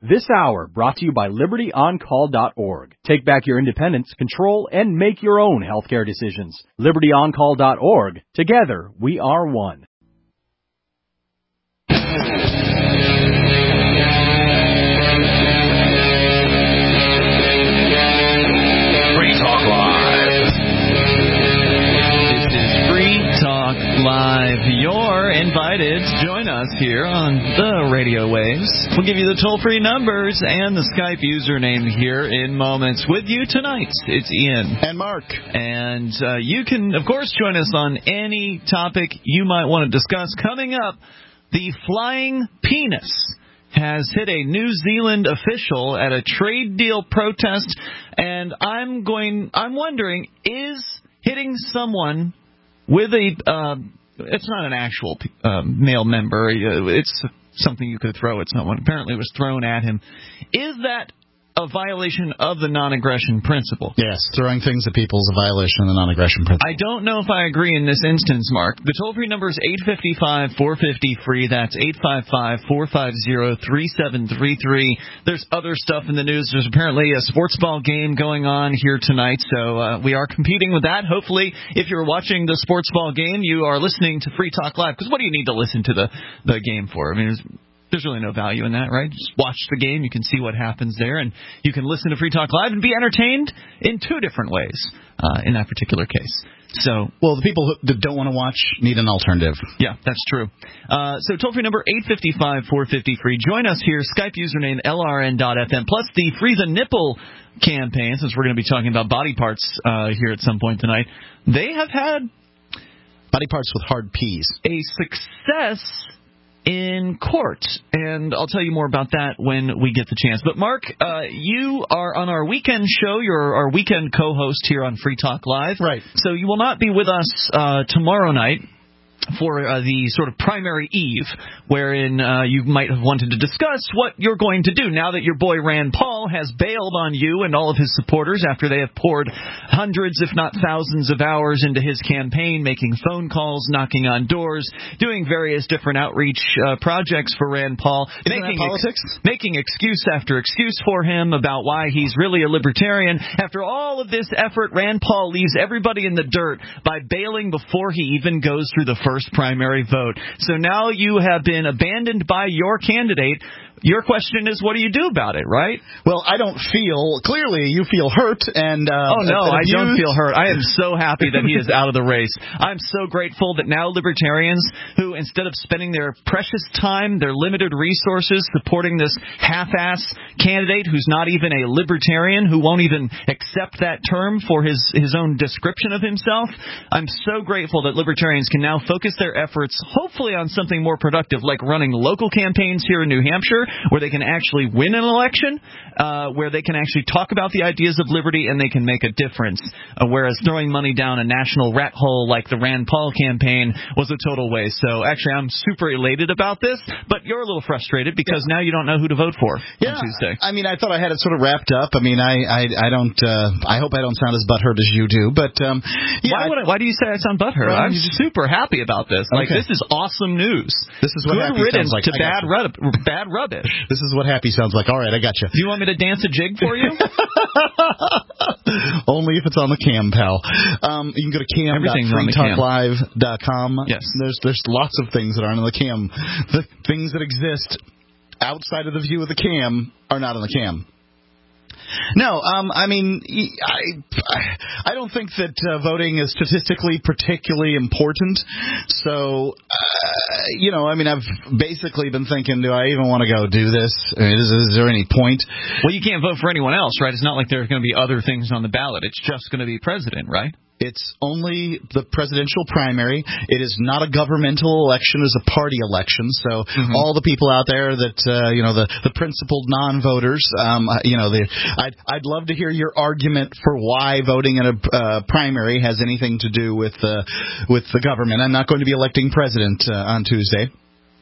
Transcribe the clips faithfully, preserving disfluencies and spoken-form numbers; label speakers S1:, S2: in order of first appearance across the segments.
S1: This hour brought to you by Liberty On Call dot org. Take back your independence, control, and make your own healthcare decisions. Liberty On Call dot org. Together, we are one.
S2: Free Talk Live. This is Free Talk Live. You're invited to join us here on the radio waves. We'll give you the toll-free numbers and the Skype username here in moments. With you tonight, it's Ian.
S3: And Mark.
S2: And uh, you can, of course, join us on any topic you might want to discuss. Coming up, the flying penis has hit a New Zealand official at a trade deal protest, and I'm going. I'm wondering, is hitting someone with a uh, it's not an actual uh, male member. It's something you could throw at someone. Apparently, it was thrown at him. Is that a violation of the non-aggression principle?
S3: Yes, throwing things at people is a violation of the non-aggression principle.
S2: I don't know if I agree in this instance, Mark. The toll-free number is eight five five, four five zero, free. That's eight five five, four five zero, three seven three three. There's other stuff in the news. There's apparently a sports ball game going on here tonight, so uh, we are competing with that. Hopefully, if you're watching the sports ball game, you are listening to Free Talk Live, because what do you need to listen to the, the game for? I mean, there's There's really no value in that, right? Just watch the game. You can see what happens there, and you can listen to Free Talk Live and be entertained in two different ways uh, in that particular case. So,
S3: well, the people who don't want to watch need an alternative.
S2: Yeah, that's true. Uh, so toll-free number eight five five, four five zero, free. Join us here. Skype username L R N dot F M. Plus the Free the Nipple campaign, since we're going to be talking about body parts uh, here at some point tonight. They have had
S3: body parts with hard P's.
S2: A success in court, and I'll tell you more about that when we get the chance. But, Mark, uh, you are on our weekend show. You're our weekend co-host here on Free Talk Live.
S3: Right.
S2: So you will not be with us uh, tomorrow night for uh, the sort of primary eve, wherein uh, you might have wanted to discuss what you're going to do now that your boy Rand Paul has bailed on you and all of his supporters after they have poured hundreds, if not thousands, of hours into his campaign, making phone calls, knocking on doors, doing various different outreach uh, projects for Rand Paul,
S3: Isn't
S2: making
S3: that politics?
S2: Ex- making excuse after excuse for him about why he's really a libertarian. After all of this effort, Rand Paul leaves everybody in the dirt by bailing before he even goes through the first primary vote. So now you have been abandoned by your candidate. Your question is, what do you do about it, right?
S3: Well, I don't feel, clearly you feel hurt. and uh,
S2: Oh, no, I
S3: abused.
S2: don't feel hurt. I am so happy that he is out of the race. I'm so grateful that now libertarians who, instead of spending their precious time, their limited resources supporting this half-ass candidate who's not even a libertarian, who won't even accept that term for his, his own description of himself, I'm so grateful that libertarians can now focus their efforts, hopefully on something more productive, like running local campaigns here in New Hampshire, where they can actually win an election, uh, where they can actually talk about the ideas of liberty and they can make a difference, uh, whereas throwing money down a national rat hole like the Rand Paul campaign was a total waste. So actually I'm super elated about this, but you're a little frustrated because yeah. now you don't know who to vote for
S3: yeah.
S2: on Tuesday.
S3: I mean, I thought I had it sort of wrapped up. I mean, I I, I don't, uh, I hope I don't sound as butthurt as you do, but um, yeah.
S2: Why, would I, why do you say I sound butthurt?
S3: Well,
S2: I'm super happy about this. Like,
S3: okay.
S2: This is awesome news.
S3: This is what
S2: Good
S3: happy
S2: riddance
S3: sounds like.
S2: to bad, rub- bad rubbish.
S3: This is what happy sounds like. All right, I got you.
S2: Do you want me to dance a jig for you?
S3: Only if it's on the cam, pal. Um, you can go to cam dot free talk live dot com.
S2: Yes.
S3: There's there's lots of things that aren't on the cam. The things that exist outside of the view of the cam are not on the cam. No, um, I mean, I, I don't think that uh, voting is statistically particularly important. So, uh, you know, I mean, I've basically been thinking, do I even want to go do this? I mean, is, is there any point?
S2: Well, you can't vote for anyone else, right? It's not like there's going to be other things on the ballot. It's just going to be president, right?
S3: It's only the presidential primary. It is not a governmental election. It's a party election. So mm-hmm. all the people out there that, uh, you know, the, the principled non-voters, um, you know, the, I'd, I'd love to hear your argument for why voting in a uh, primary has anything to do with, uh, with the government. I'm not going to be electing president uh, on Tuesday.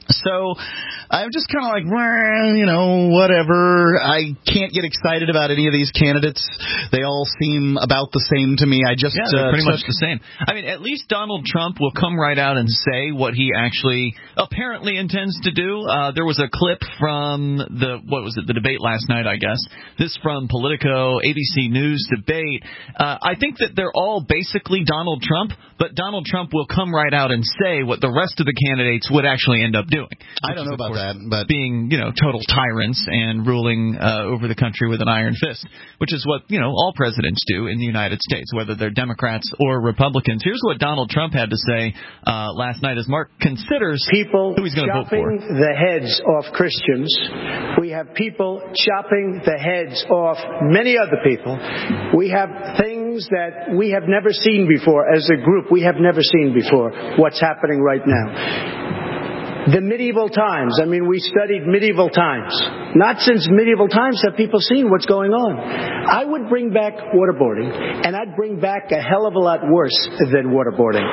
S3: So I'm just kind of like, well, you know, whatever. I can't get excited about any of these candidates. They all seem about the same to me. I just
S2: yeah, they're
S3: uh,
S2: pretty
S3: took...
S2: much the same. I mean, at least Donald Trump will come right out and say what he actually apparently intends to do. Uh, there was a clip from the what was it, the debate last night, I guess. This from Politico, A B C News debate. Uh, I think that they're all basically Donald Trump, but Donald Trump will come right out and say what the rest of the candidates would actually end up doing.
S3: I don't know about that, but
S2: being, you know, total tyrants and ruling uh, over the country with an iron fist, which is what, you know, all presidents do in the United States, whether they're Democrats or Republicans. Here's what Donald Trump had to say uh, last night as Mark considers
S4: people
S2: who he's going to vote for.
S4: chopping the heads off Christians. We have people chopping the heads off many other people. We have things that we have never seen before as a group. We have never seen before what's happening right now. The medieval times, I mean, we studied medieval times. Not since medieval times have people seen what's going on. I would bring back waterboarding, and I'd bring back a hell of a lot worse than waterboarding.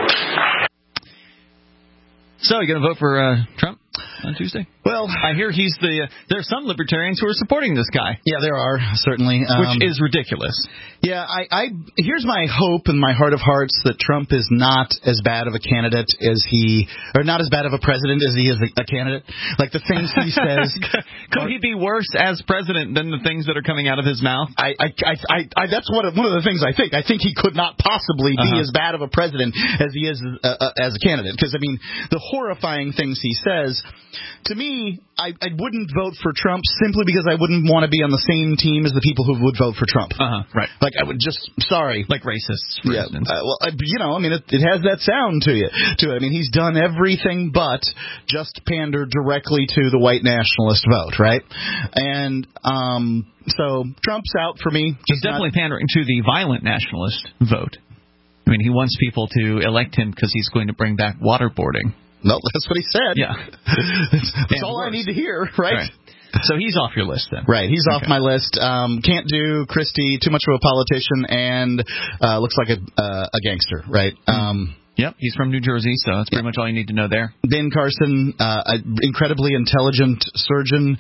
S2: So, you going to vote for uh, Trump on Tuesday?
S3: Well,
S2: I hear he's the. Uh, there are some libertarians who are supporting this guy.
S3: Yeah, there are, certainly. Um,
S2: which is ridiculous.
S3: Yeah, I, I here's my hope in my heart of hearts that Trump is not as bad of a candidate as he, or not as bad of a president as he is a, a candidate. Like the things he says.
S2: Could he be worse as president than the things that are coming out of his mouth?
S3: I, I, I, I, I that's one of, one of the things I think. I think he could not possibly be
S2: uh-huh.
S3: as bad of a president as he is uh, uh, as a candidate. Because, I mean, the horrifying things he says, to me, I, I wouldn't vote for Trump simply because I wouldn't want to be on the same team as the people who would vote for Trump.
S2: Uh-huh, right.
S3: Like, I would just, sorry.
S2: Like racists, for
S3: yeah,
S2: instance.
S3: Uh, well, uh, you know, I mean, it, it has that sound to you. To it. I mean, he's done everything but just pander directly to the white nationalist vote, right? And um, so Trump's out for me.
S2: He's definitely not pandering to the violent nationalist vote. I mean, he wants people to elect him because he's going to bring back waterboarding.
S3: No, that's what he said.
S2: Yeah.
S3: that's that's all worse. I need to hear, right?
S2: right? So he's off your list then.
S3: Right, he's
S2: okay.
S3: off my list. Um, can't do Christie, too much of a politician, and uh, looks like a uh, a gangster, right?
S2: Mm-hmm.
S3: Um,
S2: yep, he's from New Jersey, so that's pretty yeah. much all you need to know there.
S3: Ben Carson, uh, an incredibly intelligent surgeon,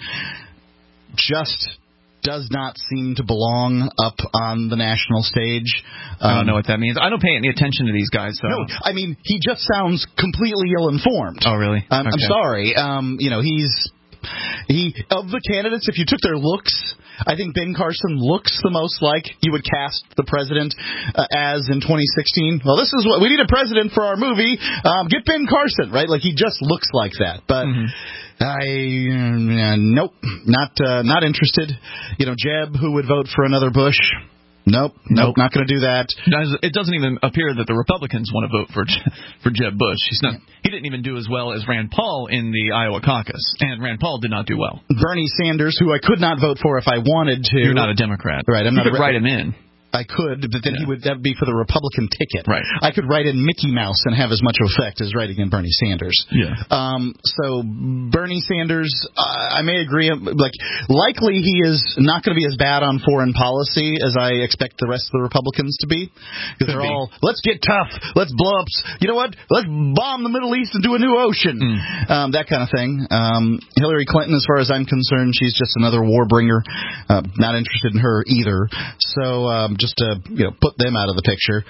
S3: just does not seem to belong up on the national stage. Um,
S2: I don't know what that means. I don't pay any attention to these guys. So.
S3: No, I mean, he just sounds completely ill-informed.
S2: Oh, really?
S3: Um,
S2: okay.
S3: I'm sorry. Um, you know, he's... He of the candidates, if you took their looks, I think Ben Carson looks the most like you would cast the president uh, as in twenty sixteen. Well, this is what we need a president for our movie. Um, get Ben Carson, right? Like he just looks like that. But mm-hmm. I uh, nope, not uh, not interested. You know, Jeb, who would vote for another Bush. Nope, nope, nope, not going to do that.
S2: It doesn't even appear that the Republicans want to vote for for Jeb Bush. He's not. He didn't even do as well as Rand Paul in the Iowa caucus, and Rand Paul did not do well.
S3: Bernie Sanders, who I could not vote for if I wanted to.
S2: You're not a Democrat,
S3: right? I'm
S2: you
S3: not.
S2: You could
S3: a
S2: write him in.
S3: I could, but then
S2: yeah.
S3: he would that would be for the Republican ticket.
S2: Right.
S3: I could write in Mickey Mouse and have as much effect as writing in Bernie Sanders.
S2: Yeah.
S3: Um. So Bernie Sanders, uh, I may agree. Like, likely he is not going to be as bad on foreign policy as I expect the rest of the Republicans to be, because they're be. all let's get tough, let's blow up. You know what? Let's bomb the Middle East and do a new ocean. Mm. Um. That kind of thing. Um. Hillary Clinton, as far as I'm concerned, she's just another war bringer. Uh, not interested in her either. So. Um, Just to you know, put them out of the picture.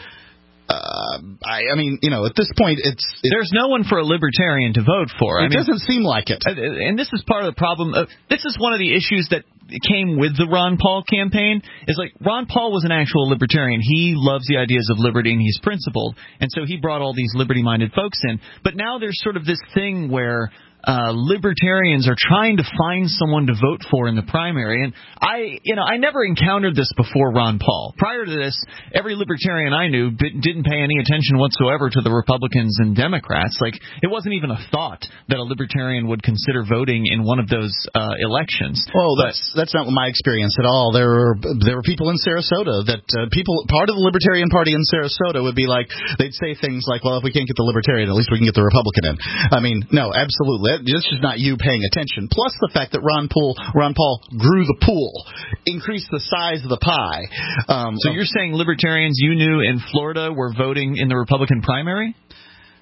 S3: Uh, I, I mean, you know, at this point, it's, it's
S2: there's no one for a libertarian to vote for.
S3: It
S2: I mean,
S3: doesn't seem like it.
S2: And this is part of the problem. Uh, this is one of the issues that came with the Ron Paul campaign. Is like Ron Paul was an actual libertarian. He loves the ideas of liberty and he's principled, and so he brought all these liberty-minded folks in. But now there's sort of this thing where Uh, libertarians are trying to find someone to vote for in the primary, and I, you know, I never encountered this before Ron Paul. Prior to this, every libertarian I knew didn't pay any attention whatsoever to the Republicans and Democrats. Like, it wasn't even a thought that a libertarian would consider voting in one of those uh, elections.
S3: Well, but, that's that's not my experience at all. There were there were people in Sarasota that uh, people part of the Libertarian Party in Sarasota would be like, they'd say things like, well, if we can't get the Libertarian, at least we can get the Republican in. I mean, no, absolutely. This is not you paying attention. Plus the fact that Ron Paul, Ron Paul grew the pool, increased the size of the pie. Um,
S2: so you're saying libertarians you knew in Florida were voting in the Republican primary?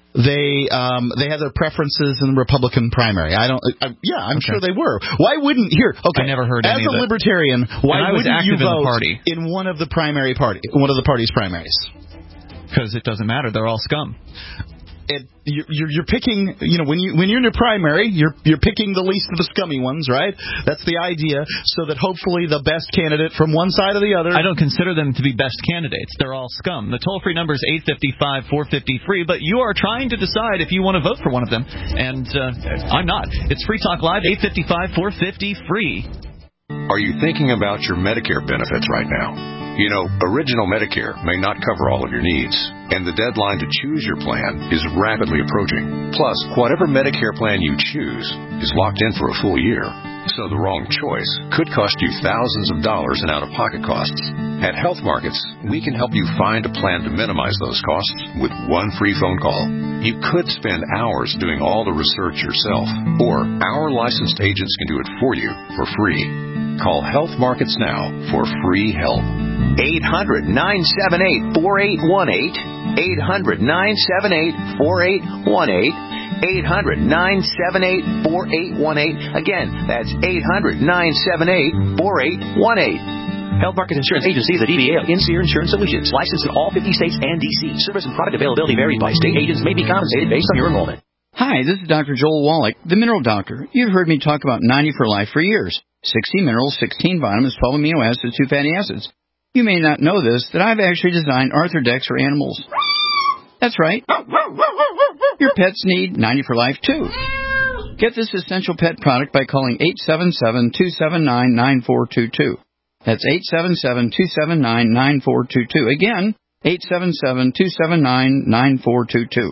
S3: they um, they had their preferences in the Republican primary. I don't. I, yeah, I'm
S2: okay.
S3: sure they were. Why wouldn't here? Okay,
S2: I never heard
S3: as
S2: any
S3: a
S2: of it.
S3: libertarian, why wouldn't you vote
S2: in, the party.
S3: in one of the primary party, one of the party's primaries?
S2: Because it doesn't matter. They're all scum.
S3: It, you're, you're picking, you know, when you when you're in your primary, you're you're picking the least of the scummy ones, right? That's the idea, so that hopefully the best candidate from one side or the other.
S2: I don't consider them to be best candidates. They're all scum. The toll-free number is eight five five, four five zero, free, but you are trying to decide if you want to vote for one of them, and uh, I'm not. It's Free Talk Live, eight five five, four five zero, free.
S5: Are you thinking about your Medicare benefits right now? You know, Original Medicare may not cover all of your needs, and the deadline to choose your plan is rapidly approaching. Plus, whatever Medicare plan you choose is locked in for a full year, so the wrong choice could cost you thousands of dollars in out-of-pocket costs. At Health Markets, we can help you find a plan to minimize those costs with one free phone call. You could spend hours doing all the research yourself, or our licensed agents can do it for you for free. Call Health Markets now for free help.
S6: eight hundred, nine seven eight, four eight one eight. eight hundred, nine seven eight, four eight one eight. eight hundred, nine seven eight, four eight one eight. Again, that's eight hundred, nine seven eight, four eight one eight. Health Market Insurance Agency is a D B A of Inseer Insurance Solutions, licensed in all fifty states and D C. Service and product availability varies by state. Agents may be compensated based on your enrollment.
S7: Hi, this is Doctor Joel Wallach, the Mineral Doctor. You've heard me talk about ninety for Life for years. sixty minerals, sixteen vitamins, twelve amino acids, two fatty acids. You may not know this, that I've actually designed Arthrodex for animals. That's right. Your pets need ninety for Life, too. Get this essential pet product by calling eight seven seven, two seven nine, nine four two two. That's eight seven seven, two seven nine, nine four two two. Again, eight seven seven, two seven nine, nine four two two.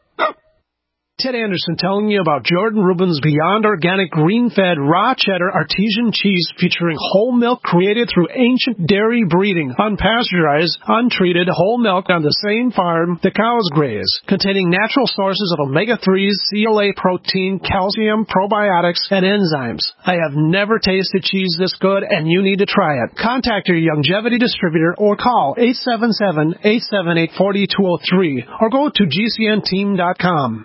S8: Ted Anderson telling you about Jordan Rubin's Beyond Organic Green-Fed Raw Cheddar Artesian Cheese featuring whole milk created through ancient dairy breeding, unpasteurized, untreated whole milk on the same farm the cows graze, containing natural sources of omega threes, C L A protein, calcium, probiotics, and enzymes. I have never tasted cheese this good, and you need to try it. Contact your Longevity distributor or call eight seven seven, eight seven eight, four two zero three or go to G C N team dot com.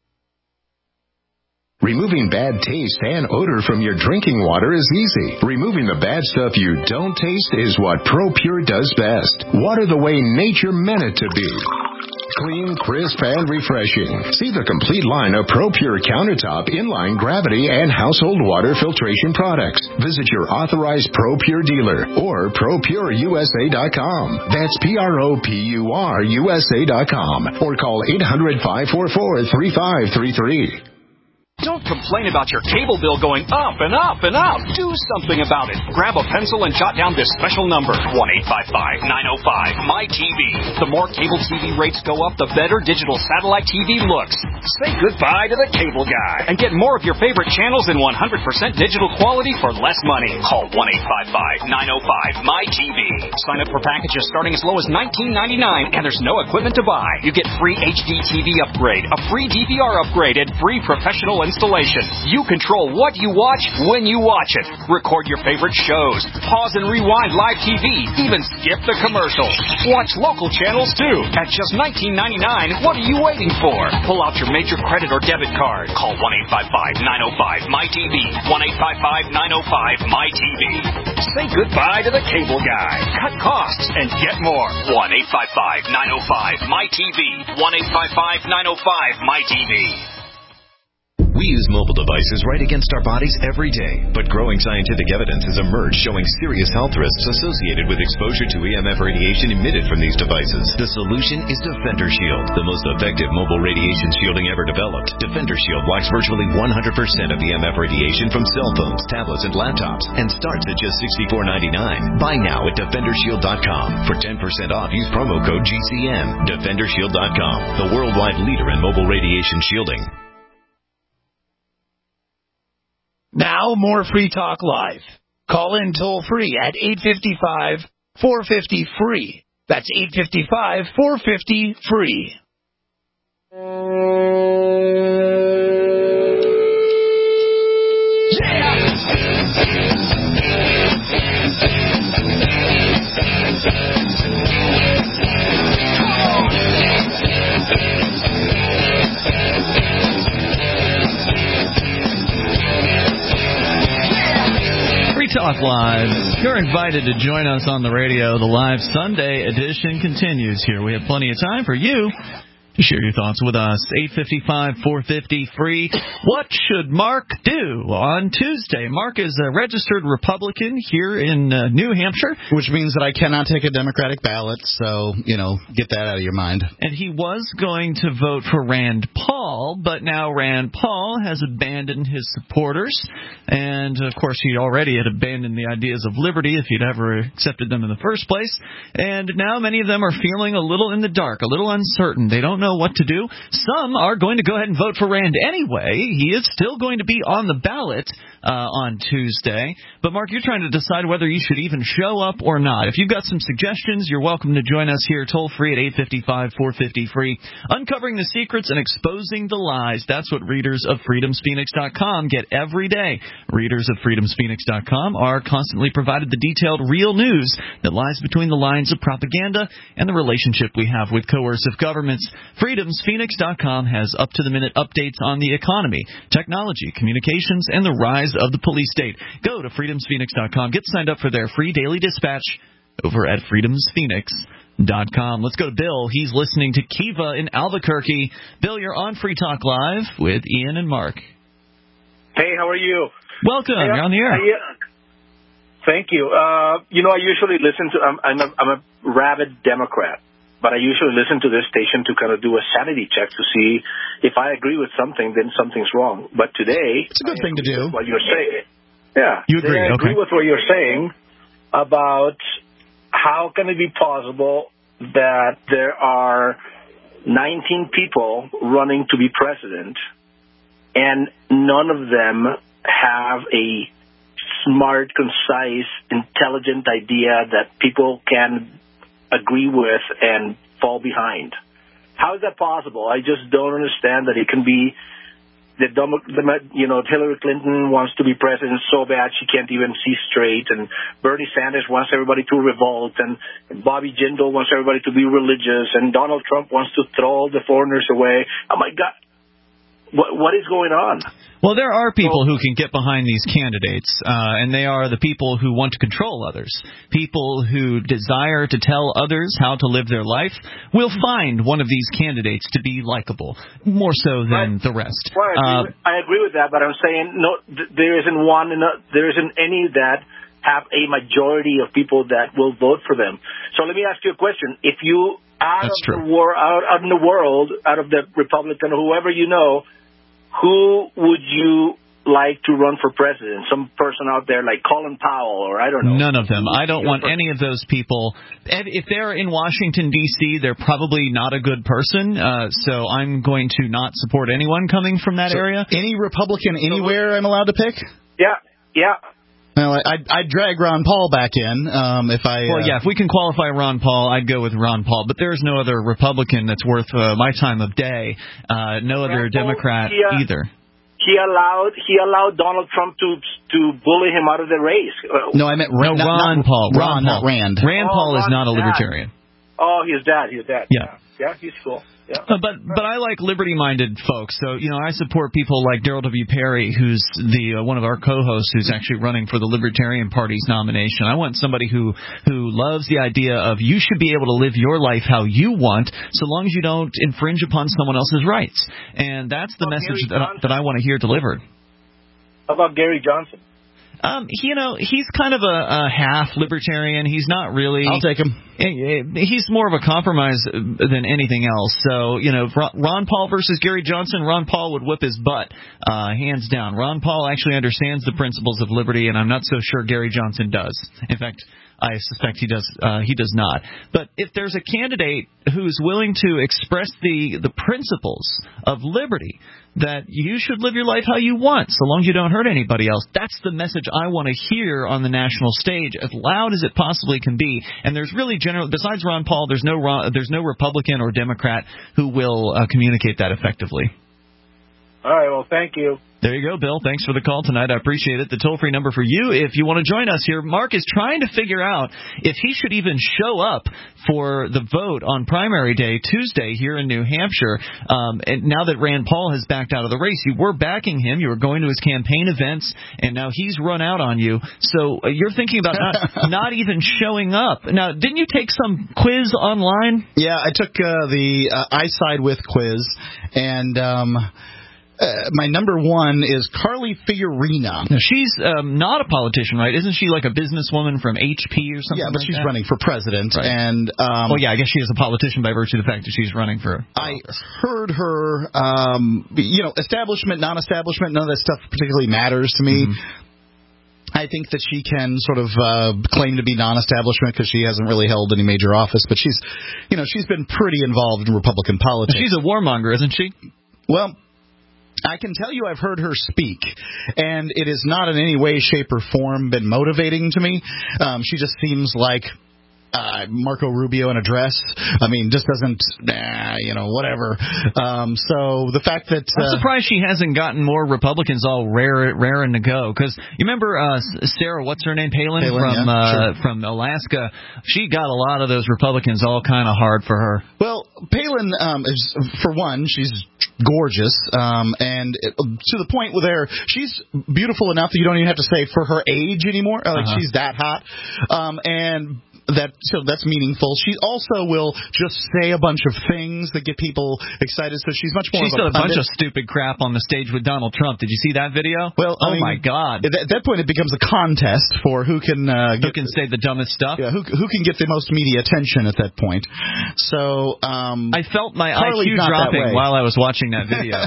S9: Removing bad taste and odor from your drinking water is easy. Removing the bad stuff you don't taste is what ProPure does best. Water the way nature meant it to be. Clean, crisp, and refreshing. See the complete line of ProPure countertop, inline, gravity, and household water filtration products. Visit your authorized ProPure dealer or Pro Pure U S A dot com. That's P R O P U R U S A dot com or call eight hundred, five four four, three five three three.
S10: Don't complain about your cable bill going up and up and up. Do something about it. Grab a pencil and jot down this special number, one eight five five, nine oh five, M Y T V. The more cable T V rates go up, the better digital satellite T V looks. Say goodbye to the cable guy and get more of your favorite channels in one hundred percent digital quality for less money. Call one eight five five, nine oh five, M Y T V. Sign up for packages starting as low as nineteen ninety-nine, and there's no equipment to buy. You get free H D T V upgrade, a free D V R upgrade, and free professional installation. You control what you watch when you watch it. Record your favorite shows. Pause and rewind live T V. Even skip the commercials. Watch local channels too. At just nineteen ninety-nine, what are you waiting for? Pull out your major credit or debit card. Call one eight five five, nine oh five, M Y T V. one eight five five, nine oh five, M Y T V. Say goodbye to the cable guy. Cut costs and get more. one eight five five, nine oh five, M Y T V. one eight five five, nine oh five, M Y T V.
S11: We use mobile devices right against our bodies every day, but growing scientific evidence has emerged showing serious health risks associated with exposure to E M F radiation emitted from these devices. The solution is Defender Shield, the most effective mobile radiation shielding ever developed. Defender Shield blocks virtually one hundred percent of E M F radiation from cell phones, tablets, and laptops, and starts at just sixty-four ninety-nine. Buy now at Defender Shield dot com. For ten percent off, use promo code G C N. Defender Shield dot com, the worldwide leader in mobile radiation shielding.
S12: Now, more Free Talk Live. Call in toll free at eight five five, four five zero, free. That's eight five five, four five zero, free.
S2: Talk Live. You're invited to join us on the radio. The live Sunday edition continues here. We have plenty of time for you to share your thoughts with us. eight five five, four five zero, free. What should Mark do on Tuesday? Mark is a registered Republican here in uh, New Hampshire.
S3: Which means that I cannot take a Democratic ballot, so, you know, get that out of your mind.
S2: And he was going to vote for Rand Paul, but now Rand Paul has abandoned his supporters. And, of course, he already had abandoned the ideas of liberty if he'd ever accepted them in the first place. And now many of them are feeling a little in the dark, a little uncertain. They don't know what to do. Some are going to go ahead and vote for Rand anyway. He is still going to be on the ballot uh, on Tuesday. But, Mark, you're trying to decide whether you should even show up or not. If you've got some suggestions, you're welcome to join us here toll-free at eight five five, four five zero, free. Uncovering the secrets and exposing the lies. That's what readers of freedoms phoenix dot com get every day. Readers of freedoms phoenix dot com are constantly provided the detailed real news that lies between the lines of propaganda and the relationship we have with coercive governments. freedoms phoenix dot com has up-to-the-minute updates on the economy, technology, communications, and the rise of the police state. Go to freedoms phoenix dot com. Get signed up for their free daily dispatch over at freedoms phoenix dot com. Let's go to Bill. He's listening to Kiva in Albuquerque. Bill, you're on Free Talk Live with Ian and Mark.
S13: Hey, how are you?
S2: Welcome.
S13: Hey,
S2: you're on the air.
S13: I, uh, thank you. Uh, you know, I usually listen to, I'm, I'm, a, I'm a rabid Democrat, but I usually listen to this station to kind of do a sanity check to see if I agree with something, then something's wrong. But today,
S3: it's a good
S13: I
S3: thing to do.
S13: What you're saying. Yeah.
S2: You agree,
S13: I agree
S2: okay.
S13: with what you're saying about how can it be possible that there are nineteen people running to be president and none of them have a smart, concise, intelligent idea that people can agree with and fall behind. How is that possible? I just don't understand that it can be that, you know, Hillary Clinton wants to be president so bad she can't even see straight, and Bernie Sanders wants everybody to revolt, and Bobby Jindal wants everybody to be religious, and Donald Trump wants to throw all the foreigners away. Oh, my God. What, what is going on?
S2: Well, there are people who can get behind these candidates, uh, and they are the people who want to control others. People who desire to tell others how to live their life will find one of these candidates to be likable, more so than right. the rest.
S13: Well, I, agree uh, with, I agree with that, but I'm saying no. Th- there isn't one. There isn't any that have a majority of people that will vote for them. So let me ask you a question: if you out
S2: That's
S13: of
S2: true.
S13: the war, out, out in the world, out of the Republican, whoever you know, who would you like to run for president? Some person out there like Colin Powell, or I don't know.
S2: None of them. I don't want any of those people. If they're in Washington, D C, they're probably not a good person, uh, so I'm going to not support anyone coming from that
S3: so
S2: area.
S3: Any Republican anywhere I'm allowed to pick?
S13: Yeah, yeah.
S3: Well, I'd, I'd drag Ron Paul back in um, if I...
S2: Well,
S3: uh,
S2: yeah, if we can qualify Ron Paul, I'd go with Ron Paul. But there's no other Republican that's worth uh, my time of day. Uh, no other
S13: Ron
S2: Democrat
S13: Paul, he, uh,
S2: either.
S13: He allowed he allowed Donald Trump to to bully him out of the race.
S3: No, I meant
S2: no,
S3: not,
S2: Ron
S3: not,
S2: Paul.
S3: Ron,
S2: Ron
S3: not
S2: Paul.
S3: Rand.
S2: Rand
S13: oh,
S2: Paul is
S13: Ron
S2: not a
S13: dad.
S2: libertarian.
S13: Oh, his dad. His dad.
S2: Yeah.
S13: Yeah, yeah he's cool. Yeah.
S2: Uh, but but I like liberty-minded folks. So, you know, I support people like Daryl W. Perry, who's the uh, one of our co-hosts who's actually running for the Libertarian Party's nomination. I want somebody who, who loves the idea of you should be able to live your life how you want, so long as you don't infringe upon someone else's rights. And that's the
S13: oh,
S2: message that I, that I want to hear delivered.
S13: How about Gary Johnson?
S2: Um, you know, he's kind of a, a half libertarian. He's not really.
S3: I'll take him.
S2: He's more of a compromise than anything else. So, you know, Ron Paul versus Gary Johnson, Ron Paul would whip his butt, uh, hands down. Ron Paul actually understands the principles of liberty, and I'm not so sure Gary Johnson does. In fact, I suspect he does. Uh, he does not. But if there's a candidate who's willing to express the the principles of liberty, that you should live your life how you want, so long as you don't hurt anybody else, that's the message I want to hear on the national stage, as loud as it possibly can be. And there's really general. Besides Ron Paul, there's no Ron, there's no Republican or Democrat who will uh, communicate that effectively.
S13: All right, well, thank you.
S2: There you go, Bill. Thanks for the call tonight. I appreciate it. The toll-free number for you, if you want to join us here, Mark is trying to figure out if he should even show up for the vote on primary day, Tuesday, here in New Hampshire. Um, and now that Rand Paul has backed out of the race, you were backing him. You were going to his campaign events, and now he's run out on you. So uh, you're thinking about not, not even showing up. Now, didn't you take some quiz online?
S3: Yeah, I took uh, the uh, I Side With quiz, and... Um, Uh, my number one is Carly Fiorina.
S2: Now, she's um, not a politician, right? Isn't she like a businesswoman from H P or something?
S3: Yeah, but
S2: like
S3: she's
S2: that?
S3: running for president.
S2: Right.
S3: And um,
S2: well, yeah, I guess she is a politician by virtue of the fact that she's running for.
S3: I heard her, um, you know, establishment, non-establishment, none of that stuff particularly matters to me. Mm-hmm. I think that she can sort of uh, claim to be non-establishment because she hasn't really held any major office, but she's, you know, she's been pretty involved in Republican politics.
S2: She's a warmonger, isn't she?
S3: Well, I can tell you I've heard her speak, and it has not in any way, shape, or form been motivating to me. Um, she just seems like uh, Marco Rubio in a dress. I mean, just doesn't, nah, you know, whatever. Um, so the fact that... Uh,
S2: I'm surprised she hasn't gotten more Republicans all rare, raring to go. Because you remember uh, Sarah, what's her name, Palin,
S3: Palin
S2: from
S3: yeah,
S2: uh,
S3: sure.
S2: from Alaska. She got a lot of those Republicans all kind of hard for her.
S3: Well, Palin, um, is, for one, she's gorgeous, um, and it, to the point where she's beautiful enough that you don't even have to say for her age anymore. Like uh-huh. She's that hot, um, and that so that's meaningful. She also will just say a bunch of things that get people excited. So she's much more.
S2: She
S3: of
S2: said
S3: a,
S2: a bunch of stupid crap on the stage with Donald Trump. Did you see that video?
S3: Well,
S2: oh
S3: I mean,
S2: my God!
S3: At that point, it becomes a contest for who can uh,
S2: who
S3: get
S2: can say the dumbest stuff.
S3: Yeah, who who can get the most media attention at that point. So um,
S2: I felt my
S3: Carly's
S2: I Q dropping
S3: way.
S2: while I was watching that video.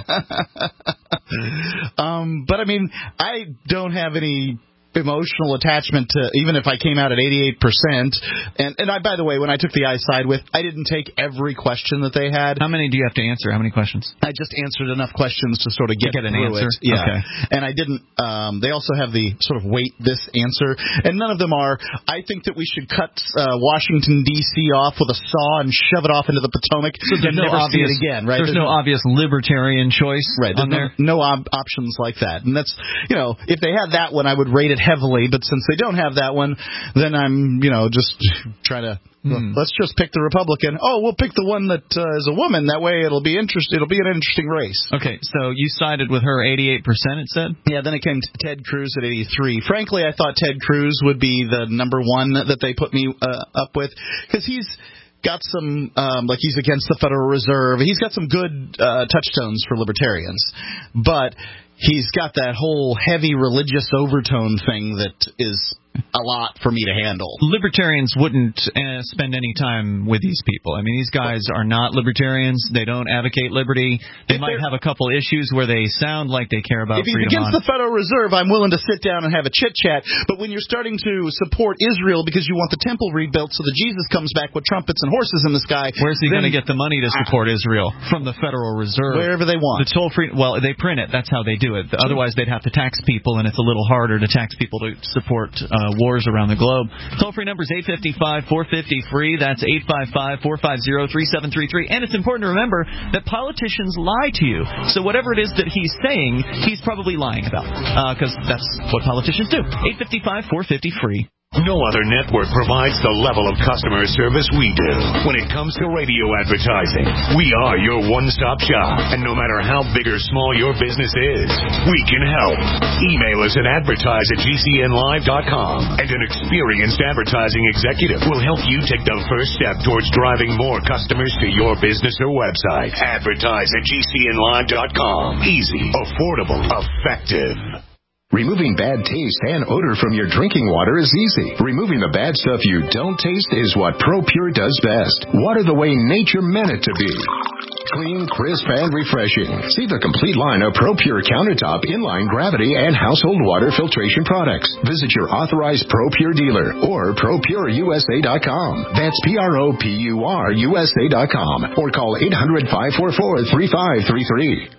S3: um, but I mean, I don't have any emotional attachment to, even if I came out at eighty-eight percent. And, and I, by the way, when I took the I Side With, I didn't take every question that they had.
S2: How many do you have to answer? How many questions?
S3: I just answered enough questions to sort of get,
S2: get an
S3: through
S2: answer.
S3: It. Yeah.
S2: Okay.
S3: And I didn't, um, they also have the sort of weight this answer. And none of them are, I think that we should cut uh, Washington, D C off with a saw and shove it off into the Potomac.
S2: So there's no
S3: never
S2: obvious,
S3: see it again, right?
S2: There's, there's no, no obvious libertarian choice
S3: right,
S2: on
S3: no,
S2: there?
S3: No ob- options like that. And that's, you know, if they had that one, I would rate it heavily. But since they don't have that one, then I'm, you know, just trying to, mm. let's just pick the Republican. Oh, we'll pick the one that uh, is a woman. That way it'll be interest. It'll be an interesting race.
S2: Okay, so you sided with her eighty-eight percent, it said?
S3: Yeah, then it came to Ted Cruz at eighty-three. Frankly, I thought Ted Cruz would be the number one that they put me uh, up with, because he's got some, um, like he's against the Federal Reserve. He's got some good uh, touchstones for libertarians. But he's got that whole heavy religious overtone thing that is a lot for me to handle.
S2: Libertarians wouldn't uh, spend any time with these people. I mean, these guys are not libertarians. They don't advocate liberty. They if might have a couple issues where they sound like they care about
S3: if he's
S2: freedom.
S3: Against
S2: on.
S3: the Federal Reserve, I'm willing to sit down and have a chit-chat. But when you're starting to support Israel because you want the temple rebuilt so that Jesus comes back with trumpets and horses in the sky...
S2: Where's he going to get the money to support uh, Israel? From the Federal Reserve.
S3: Wherever they want.
S2: The toll-free... Well, they print it. That's how they do it. Otherwise, they'd have to tax people, and it's a little harder to tax people to support uh, wars around the globe. Toll-free number is eight five five, four five zero, free. That's eight five five, four five zero, three seven three three. And it's important to remember that politicians lie to you. So whatever it is that he's saying, he's probably lying about. Because uh, that's what politicians do. eight five five, four five zero, free.
S9: No other network provides the level of customer service we do. When it comes to radio advertising, we are your one-stop shop. And no matter how big or small your business is, we can help. Email us at advertise at G C N live dot com, and an experienced advertising executive will help you take the first step towards driving more customers to your business or website. Advertise at G C N live dot com. Easy, affordable, effective.
S14: Removing bad taste and odor from your drinking water is easy. Removing the bad stuff you don't taste is what ProPure does best. Water the way nature meant it to be. Clean, crisp, and refreshing. See the complete line of ProPure countertop, inline gravity, and household water filtration products. Visit your authorized ProPure dealer or Pro Pure U S A dot com. That's P R O P U R U S A dot com. Or call eight hundred, five four four, three five three three.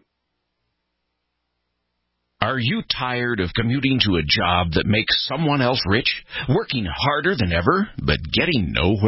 S15: Are you tired of commuting to a job that makes someone else rich, working harder than ever, but getting nowhere?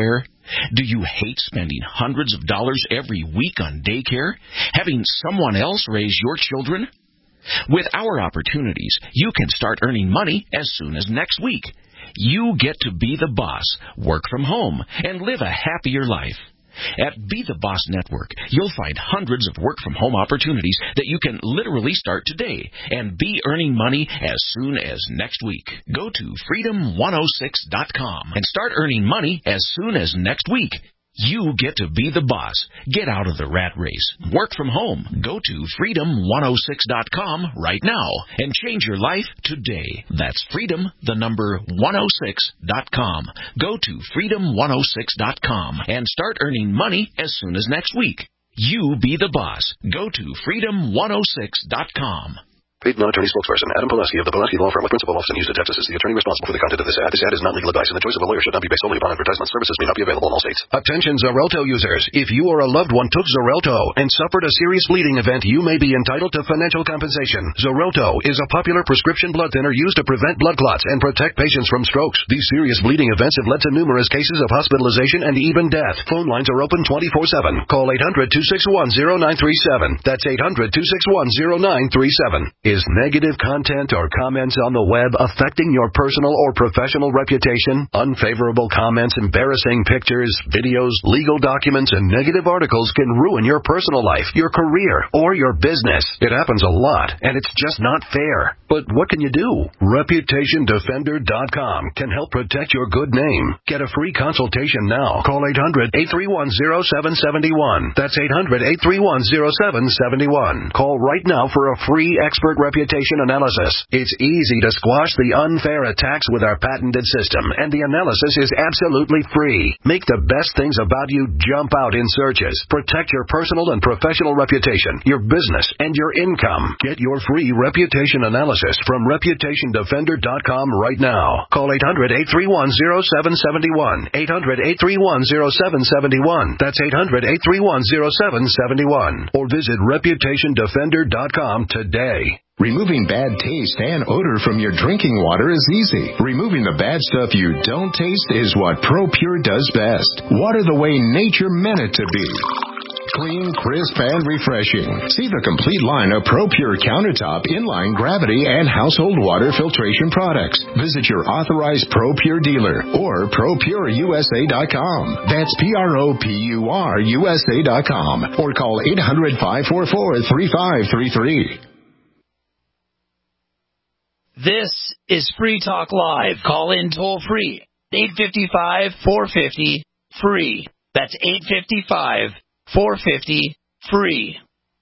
S15: Do you hate spending hundreds of dollars every week on daycare? Having someone else raise your children? With our opportunities, you can start earning money as soon as next week. You get to be the boss, work from home, and live a happier life. At Be the Boss Network, you'll find hundreds of work-from-home opportunities that you can literally start today and be earning money as soon as next week. Go to freedom one oh six dot com and start earning money as soon as next week. You get to be the boss. Get out of the rat race. Work from home. Go to freedom one oh six dot com right now and change your life today. That's freedom, the number one oh six dot com. Go to freedom one oh six dot com and start earning money as soon as next week. You be the boss. Go to freedom one oh six dot com.
S16: Paid non-attorney spokesperson Adam Pulaski of the Pulaski Law Firm with principal office in Houston, Texas is the attorney responsible for the content of this ad. This ad is not legal advice, and the choice of a lawyer should not be based solely upon advertisement. Services may not be available in all states.
S17: Attention Xarelto users. If you or a loved one took Xarelto and suffered a serious bleeding event, you may be entitled to financial compensation. Xarelto is a popular prescription blood thinner used to prevent blood clots and protect patients from strokes. These serious bleeding events have led to numerous cases of hospitalization and even death. Phone lines are open twenty-four seven. Call eight hundred two six one oh nine three seven. That's eight hundred two six one oh nine three seven. Is negative content or comments on the web affecting your personal or professional reputation? Unfavorable comments, embarrassing pictures, videos, legal documents, and negative articles can ruin your personal life, your career, or your business. It happens a lot, and it's just not fair. But what can you do? reputation defender dot com can help protect your good name. Get a free consultation now. Call eight hundred eight three one oh seven seven one. That's eight hundred eight three one oh seven seven one. Call right now for a free expert reputation analysis. It's easy to squash the unfair attacks with our patented system, and the analysis is absolutely free. Make the best things about you jump out in searches. Protect your personal and professional reputation, your business, and your income. Get your free reputation analysis from reputation defender dot com right now. Call eight hundred eight three one oh seven seven one. eight hundred eight three one oh seven seven one. That's eight hundred eight three one oh seven seven one. Or visit reputation defender dot com today.
S9: Removing bad taste and odor from your drinking water is easy. Removing the bad stuff you don't taste is what ProPure does best. Water the way nature meant it to be. Clean, crisp, and refreshing. See the complete line of ProPure countertop, inline, gravity, and household water filtration products. Visit your authorized ProPure dealer or pro pure U S A dot com. That's P R O P U R U S A dot com. Or call eight hundred five four four three five three three.
S12: This is Free Talk Live. Call in toll free. eight five five, four five zero, free. That's eight five five, four five zero, free.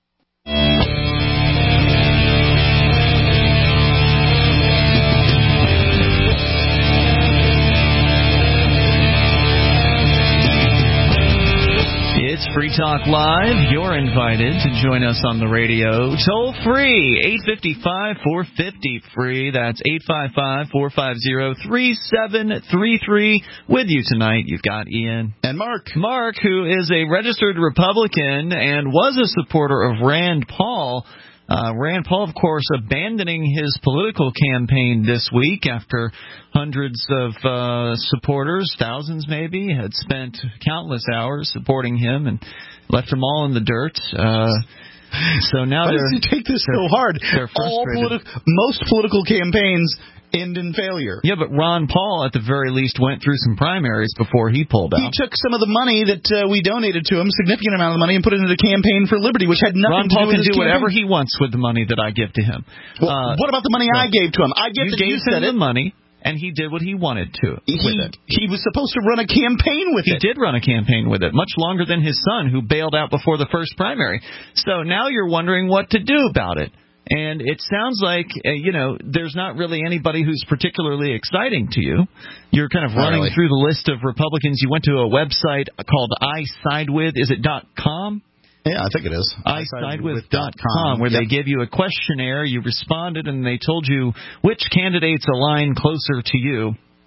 S2: It's Free Talk Live. You're invited to join us on the radio. Toll free, eight five five, four five zero, free. That's eight five five, four five zero, three seven three three. With you tonight, you've got Ian.
S3: And Mark.
S2: Mark, who is a registered Republican and was a supporter of Rand Paul. Uh, Rand Paul, of course, abandoning his political campaign this week after hundreds of uh, supporters, thousands maybe, had spent countless hours supporting him and left him all in the dirt. Uh, so now
S3: Why
S2: they're...
S3: does he take this so hard?
S2: They're
S3: All
S2: frustrated.
S3: politi- most political campaigns end in failure.
S2: Yeah, but Ron Paul, at the very least, went through some primaries before he pulled out.
S3: He took some of the money that uh, we donated to him, significant amount of money, and put it into the Campaign for Liberty, which had nothing
S2: Ron
S3: to
S2: Paul
S3: do with
S2: can
S3: his
S2: do
S3: campaign.
S2: whatever he wants with the money that I give to him.
S3: Well,
S2: uh,
S3: what about the money
S2: well,
S3: I gave to him? I get
S2: you
S3: that
S2: gave
S3: you said
S2: him
S3: it.
S2: the money, and he did what he wanted to
S3: he,
S2: with it.
S3: He was supposed to run a campaign with
S2: he
S3: it.
S2: He did run a campaign with it, much longer than his son, who bailed out before the first primary. So now you're wondering what to do about it. And it sounds like, uh, you know, there's not really anybody who's particularly exciting to you. You're kind of running
S3: really.
S2: through the list of Republicans. You went to a website called I Side With. Is it .com?
S3: Yeah, I think it is.
S2: I Side With dot com, where
S3: yep.
S2: they give you a questionnaire. You responded, and they told you which candidates align closer to you.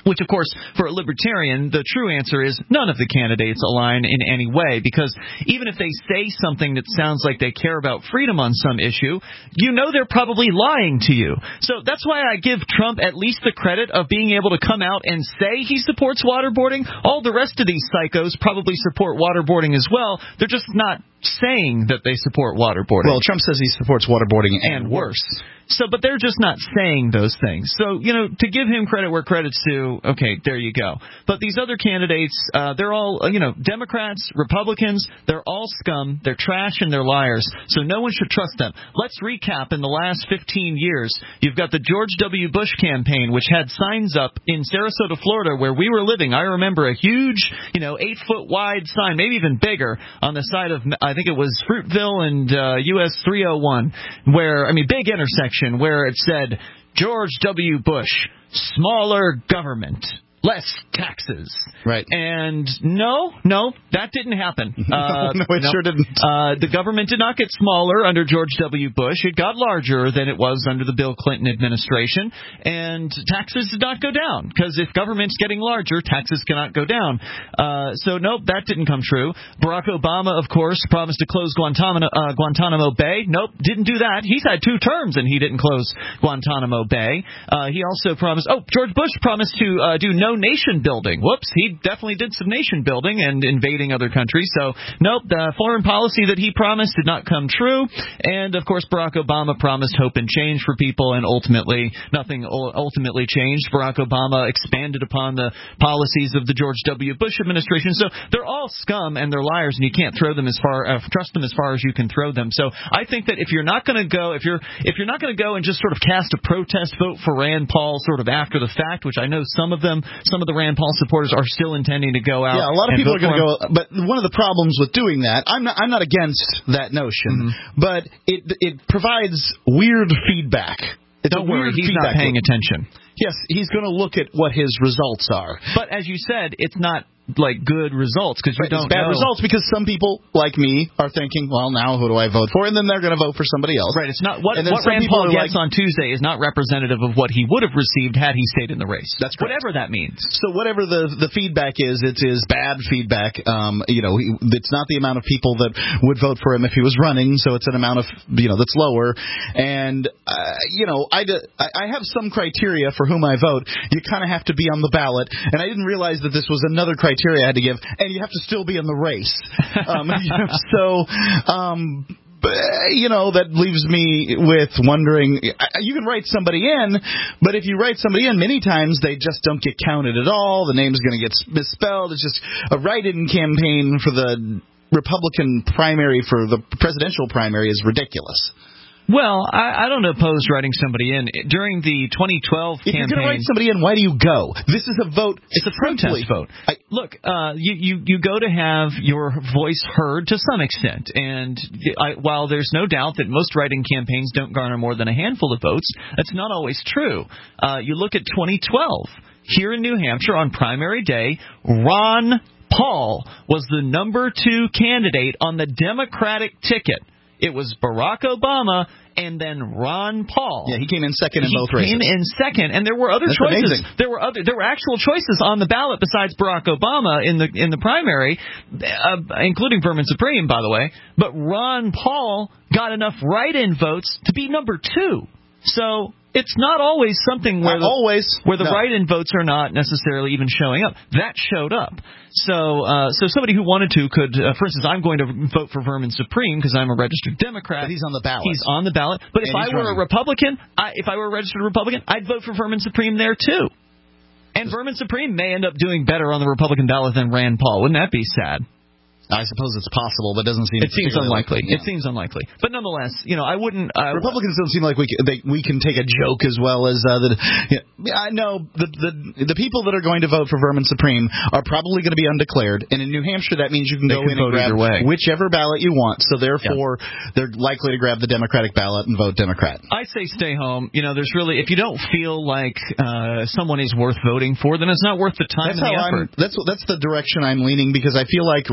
S2: Which, of course, for a libertarian, the true answer is none of the candidates align in any way, because even if they say something that sounds like they care about freedom on some issue, you know they're probably lying to you. So that's why I give Trump at least the credit of being able to come out and say he supports waterboarding. All the rest of these psychos probably support waterboarding as well. They're just not saying that they support waterboarding.
S3: Well, Trump says he supports waterboarding and,
S2: and worse. So, but they're just not saying those things. So, you know, to give him credit where credit's due, okay, there you go. But these other candidates, uh, they're all, uh, you know, Democrats, Republicans, they're all scum, they're trash, and they're liars. So no one should trust them. Let's recap in the last fifteen years. You've got the George W. Bush campaign, which had signs up in Sarasota, Florida, where we were living. I remember a huge, you know, eight-foot wide sign, maybe even bigger, on the side of, I think it was Fruitville and uh, U S three oh one, where, I mean, big intersection, where it said, George W. Bush, smaller government, less taxes.
S3: Right.
S2: And no, no, that didn't happen. Uh,
S3: no, it
S2: no.
S3: sure didn't.
S2: Uh, the government did not get smaller under George W. Bush. It got larger than it was under the Bill Clinton administration. And taxes did not go down, because if government's getting larger, taxes cannot go down. Uh, so, nope, that didn't come true. Barack Obama, of course, promised to close Guantanamo, uh, Guantanamo Bay. Nope, didn't do that. He's had two terms and he didn't close Guantanamo Bay. Uh, he also promised, oh, George Bush promised to uh, do no nation building. Whoops, he definitely did some nation building and invading other countries. So, nope, the foreign policy that he promised did not come true. And, of course, Barack Obama promised hope and change for people, and ultimately, nothing ultimately changed. Barack Obama expanded upon the policies of the George W. Bush administration. So, they're all scum and they're liars, and you can't throw them as far, uh, trust them as far as you can throw them. So, I think that if you're not going to go, if you're, if you're not going to go and just sort of cast a protest vote for Rand Paul sort of after the fact, which I know some of them, some of the Rand Paul supporters are still intending to go out.
S3: Yeah, a lot of people are going to go.
S2: him.
S3: But one of the problems with doing that, I'm not, I'm not against that notion, mm-hmm. but it it provides weird feedback. It's
S2: Don't
S3: a
S2: worry,
S3: weird
S2: he's
S3: feedback
S2: not paying
S3: loop.
S2: attention.
S3: Yes, he's going to look at what his results are.
S2: But as you said, it's not like good results, because you
S3: right,
S2: don't
S3: it's bad
S2: know.
S3: results because some people like me are thinking, well, now who do I vote for? And then they're going to vote for somebody else.
S2: Right. It's not what,
S3: what
S2: what Rand Paul gets
S3: like,
S2: on Tuesday is not representative of what he would have received had he stayed in the race.
S3: That's correct.
S2: Whatever that means.
S3: So whatever the the feedback is, it is bad feedback. Um, you know, he, it's not the amount of people that would vote for him if he was running. So it's an amount of, you know, that's lower. And uh, you know, I, I have some criteria for whom I vote. You kind of have to be on the ballot, and I didn't realize that this was another criteria I had to give. And you have to still be in the race. Um, you know, so, um, you know, that leaves me with wondering, you can write somebody in, but if you write somebody in, many times they just don't get counted at all. The name's going to get misspelled. It's just a write-in campaign for the Republican primary, for the presidential primary, is ridiculous.
S2: Well, I, I don't oppose writing somebody in. During the twenty twelve
S3: if
S2: campaign...
S3: If you're going to write somebody in, why do you go? This is a vote.
S2: It's a protest vote. I, Look, uh, you, you, you go to have your voice heard to some extent. And I, while there's no doubt that most writing campaigns don't garner more than a handful of votes, that's not always true. Uh, you look at twenty twelve. Here in New Hampshire on primary day, Ron Paul was the number two candidate on the Democratic ticket. It was Barack Obama and then Ron Paul.
S3: Yeah, he came in second in
S2: he
S3: both races.
S2: He came in second, and there were other
S3: That's
S2: choices.
S3: Amazing.
S2: There were other. There were actual choices on the ballot besides Barack Obama in the in the primary, uh, including Vermin Supreme, by the way. But Ron Paul got enough write-in votes to be number two. So it's not always something where
S3: not
S2: the,
S3: always
S2: where the
S3: no.
S2: write-in votes are not necessarily even showing up. That showed up. So uh, so somebody who wanted to could, uh, for instance, I'm going to vote for Vermin Supreme because I'm a registered Democrat.
S3: But he's on the ballot.
S2: He's on the ballot. But
S3: and
S2: if I were
S3: running.
S2: a Republican, I, if I were a registered Republican, I'd vote for Vermin Supreme there too. And Vermin Supreme may end up doing better on the Republican ballot than Rand Paul. Wouldn't that be sad?
S3: I suppose it's possible, but it doesn't seem.
S2: It seems unlikely.
S3: Likely, yeah.
S2: It seems unlikely. But nonetheless, you know, I wouldn't. Uh,
S3: Republicans don't seem like we can, they, we can take a joke as well as uh, the. Yeah, I know the, the the people that are going to vote for Vermin Supreme are probably going to be undeclared, and in New Hampshire that means you can
S2: they
S3: go
S2: can
S3: in and grab whichever ballot you want. So therefore, yeah. they're likely to grab the Democratic ballot and vote Democrat.
S2: I say stay home. You know, there's really if you don't feel like uh, someone is worth voting for, then it's not worth the time
S3: That's
S2: and
S3: how
S2: the effort.
S3: I'm, that's that's the direction I'm leaning because I feel like writing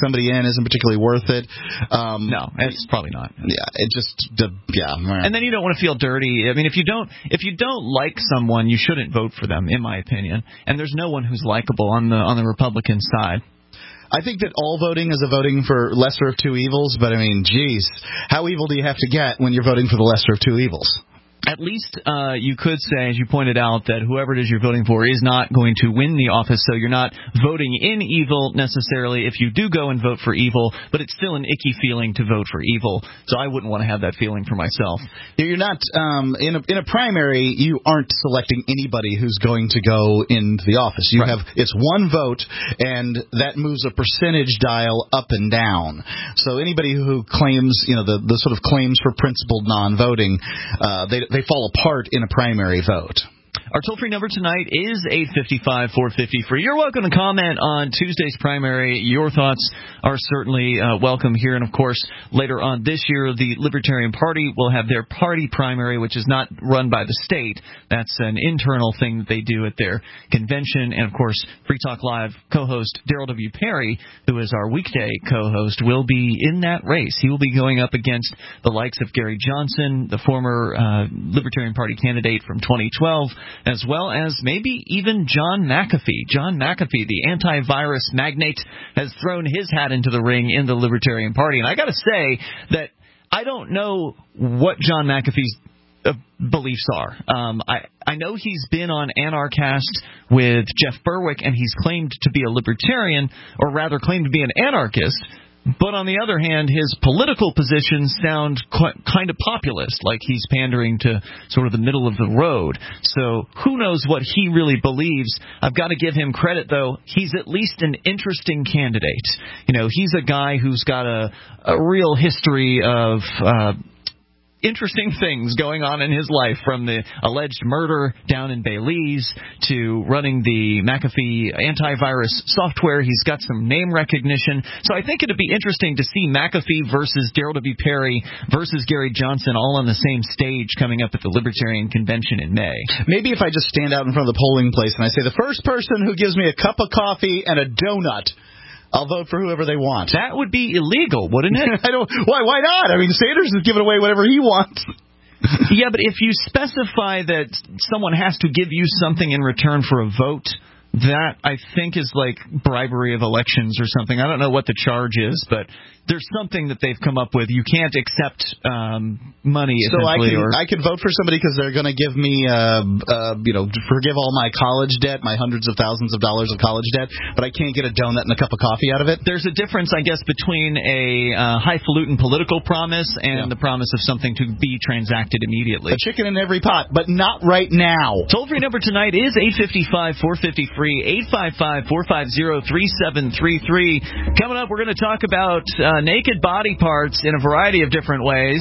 S3: somebody in isn't particularly worth it. Um,
S2: no, it's probably not.
S3: Yeah, it just, the, yeah.
S2: And then you don't want to feel dirty. I mean, if you don't, if you don't like someone, you shouldn't vote for them, in my opinion. And there's no one who's likable on the on the Republican side.
S3: I think that all voting is a voting for lesser of two evils, but I mean, geez, how evil do you have to get when you're voting for the lesser of two evils?
S2: At least uh, you could say, as you pointed out, that whoever it is you're voting for is not going to win the office, so you're not voting in evil necessarily if you do go and vote for evil, but it's still an icky feeling to vote for evil, so I wouldn't want to have that feeling for myself.
S3: You're not, um, in, a, in a primary, you aren't selecting anybody who's going to go into the office. You right. have, it's one vote, and that moves a percentage dial up and down. So anybody who claims, you know, the, the sort of claims for principled non-voting, uh, they They fall apart in a primary vote.
S2: Our toll-free number tonight is eight five five, four five zero, free. You're welcome to comment on Tuesday's primary. Your thoughts are certainly uh, welcome here. And, of course, later on this year, the Libertarian Party will have their party primary, which is not run by the state. That's an internal thing that they do at their convention. And, of course, Free Talk Live co-host Daryl W. Perry, who is our weekday co-host, will be in that race. He will be going up against the likes of Gary Johnson, the former uh, Libertarian Party candidate from twenty twelve, as well as maybe even John McAfee. John McAfee, the antivirus magnate, has thrown his hat into the ring in the Libertarian Party. And I got to say that I don't know what John McAfee's uh, beliefs are. Um, I, I know he's been on Anarchast with Jeff Berwick, and he's claimed to be a libertarian, or rather claimed to be an anarchist. But on the other hand, his political positions sound quite, kind of populist, like he's pandering to sort of the middle of the road. So who knows what he really believes. I've got to give him credit, though. He's at least an interesting candidate. You know, he's a guy who's got a, a real history of uh, interesting things going on in his life, from the alleged murder down in Belize to running the McAfee antivirus software. He's got some name recognition. So I think it would be interesting to see McAfee versus Daryl W. Perry versus Gary Johnson all on the same stage coming up at the Libertarian Convention in May.
S3: Maybe if I just stand out in front of the polling place and I say, the first person who gives me a cup of coffee and a donut, I'll vote for whoever they want.
S2: That would be illegal, wouldn't it?
S3: I don't. Why? Why not? I mean, Sanders is giving away whatever he wants.
S2: Yeah, but if you specify that someone has to give you something in return for a vote, that I think is like bribery of elections or something. I don't know what the charge is, but there's something that they've come up with. You can't accept um, money.
S3: So I can
S2: or...
S3: I can vote for somebody because they're going to give me, uh, uh, you know, forgive all my college debt, my hundreds of thousands of dollars of college debt, but I can't get a donut and a cup of coffee out of it.
S2: There's a difference, I guess, between a uh, highfalutin political promise and yeah. the promise of something to be transacted immediately.
S3: A chicken in every pot, but not right now.
S2: Toll-free number tonight is eight five five, four five zero, free, eight five five, four five zero, three seven three three. Coming up, we're going to talk about uh, naked body parts in a variety of different ways,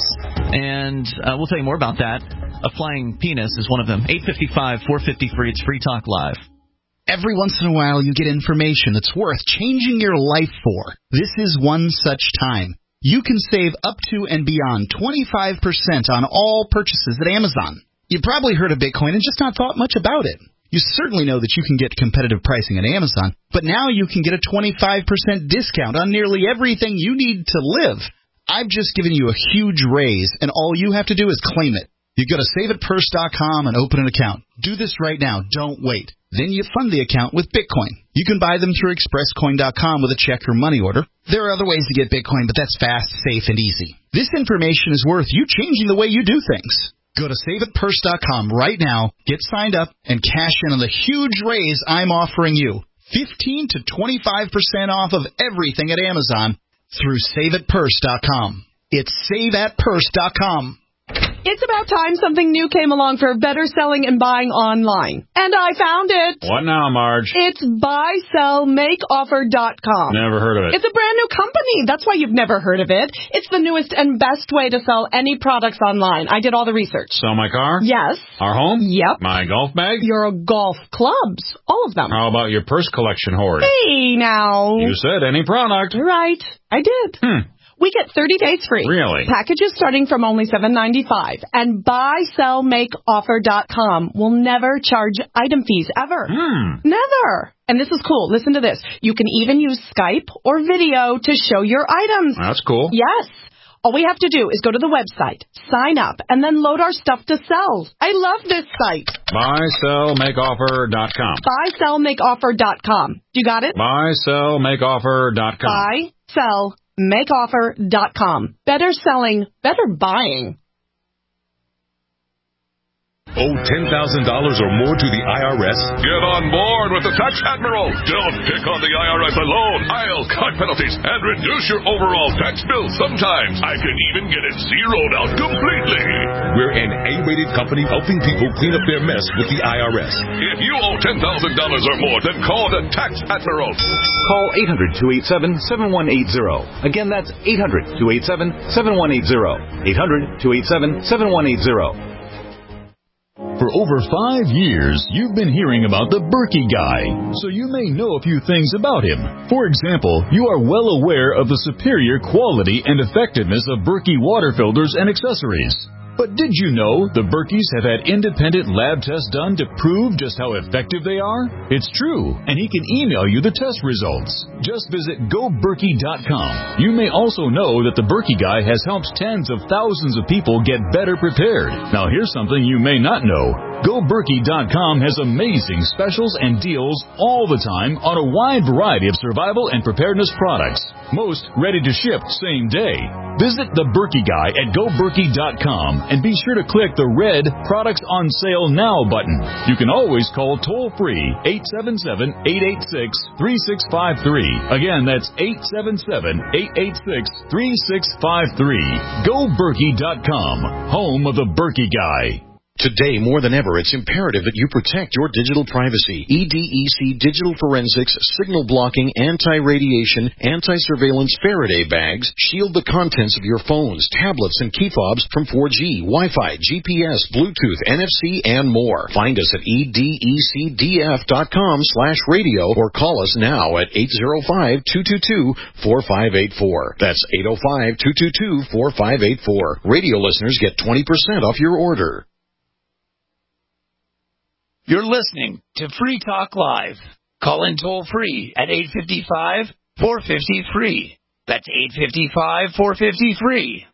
S2: and uh, we'll tell you more about that. A flying penis is one of them. eight five five, four five zero, free. It's Free Talk Live.
S3: Every once in a while, you get information that's worth changing your life for. This is one such time. You can save up to and beyond twenty-five percent on all purchases at Amazon. You've probably heard of Bitcoin and just not thought much about it. You certainly know that you can get competitive pricing at Amazon, but now you can get a twenty-five percent discount on nearly everything you need to live. I've just given you a huge raise, and all you have to do is claim it. You go to save it purse dot com and open an account. Do this right now. Don't wait. Then you fund the account with Bitcoin. You can buy them through express coin dot com with a check or money order. There are other ways to get Bitcoin, but that's fast, safe, and easy. This information is worth you changing the way you do things. Go to save it purse dot com right now, get signed up, and cash in on the huge raise I'm offering you. fifteen to twenty-five percent off of everything at Amazon through save it purse dot com. It's save it purse dot com.
S18: It's about time something new came along for better selling and buying online. And I found it.
S19: What now, Marge?
S18: It's buy sell make offer dot com.
S19: Never heard of it.
S18: It's a brand new company. That's why you've never heard of it. It's the newest and best way to sell any products online. I did all the research.
S19: Sell my car?
S18: Yes.
S19: Our home?
S18: Yep.
S19: My golf bag?
S18: Your golf clubs. All of them.
S19: How about your purse collection hoard?
S18: Hey, now.
S19: You said any product.
S18: Right. I did.
S19: Hmm.
S18: We get thirty days free.
S19: Really?
S18: Packages starting from only seven ninety-five. And buy sell make offer dot com will never charge item fees ever.
S19: Hmm.
S18: Never. And this is cool. Listen to this. You can even use Skype or video to show your items.
S19: That's cool.
S18: Yes. All we have to do is go to the website, sign up, and then load our stuff to sell. I love this site.
S19: buy sell make offer dot com.
S18: buy sell make offer dot com. You got it?
S19: buy sell make offer dot com.
S18: buy sell make offer dot com. Better selling, better buying.
S20: Owe ten thousand dollars or more to the I R S?
S21: Get on board with the Tax Admiral. Don't pick on the I R S alone. I'll cut penalties and reduce your overall tax bill. Sometimes I can even get it zeroed out completely.
S20: We're an A-rated company helping people clean up their mess with the I R S.
S21: If you owe ten thousand dollars or more, then call the Tax Admiral.
S22: Call eight hundred, two eight seven, seven one eight zero. Again, that's eight hundred, two eight seven, seven one eight zero. eight hundred, two eight seven, seven one eight zero.
S23: For over five years, you've been hearing about the Berkey Guy, so you may know a few things about him. For example, you are well aware of the superior quality and effectiveness of Berkey water filters and accessories. But did you know the Berkeys have had independent lab tests done to prove just how effective they are? It's true, and he can email you the test results. Just visit go berkey dot com. You may also know that the Berkey Guy has helped tens of thousands of people get better prepared. Now here's something you may not know. go berkey dot com has amazing specials and deals all the time on a wide variety of survival and preparedness products. Most ready to ship same day. Visit the Berkey Guy at go berkey dot com and be sure to click the red Products on Sale Now button. You can always call toll-free eight seven seven, eight eight six, three six five three. Again, that's eight seven seven, eight eight six, three six five three. go berkey dot com, home of the Berkey Guy.
S24: Today, more than ever, it's imperative that you protect your digital privacy. E D E C Digital Forensics, signal blocking, anti-radiation, anti-surveillance Faraday bags shield the contents of your phones, tablets, and key fobs from four G, Wi-Fi, G P S, Bluetooth, N F C, and more. Find us at E D E C D F dot com slash radio or call us now at eight zero five, two two two, four five eight four. That's eight zero five, two two two, four five eight four. Radio listeners get twenty percent off your order.
S12: You're listening to Free Talk Live. Call in toll free at eight five five, four five zero, free. That's eight five five, four five zero, free.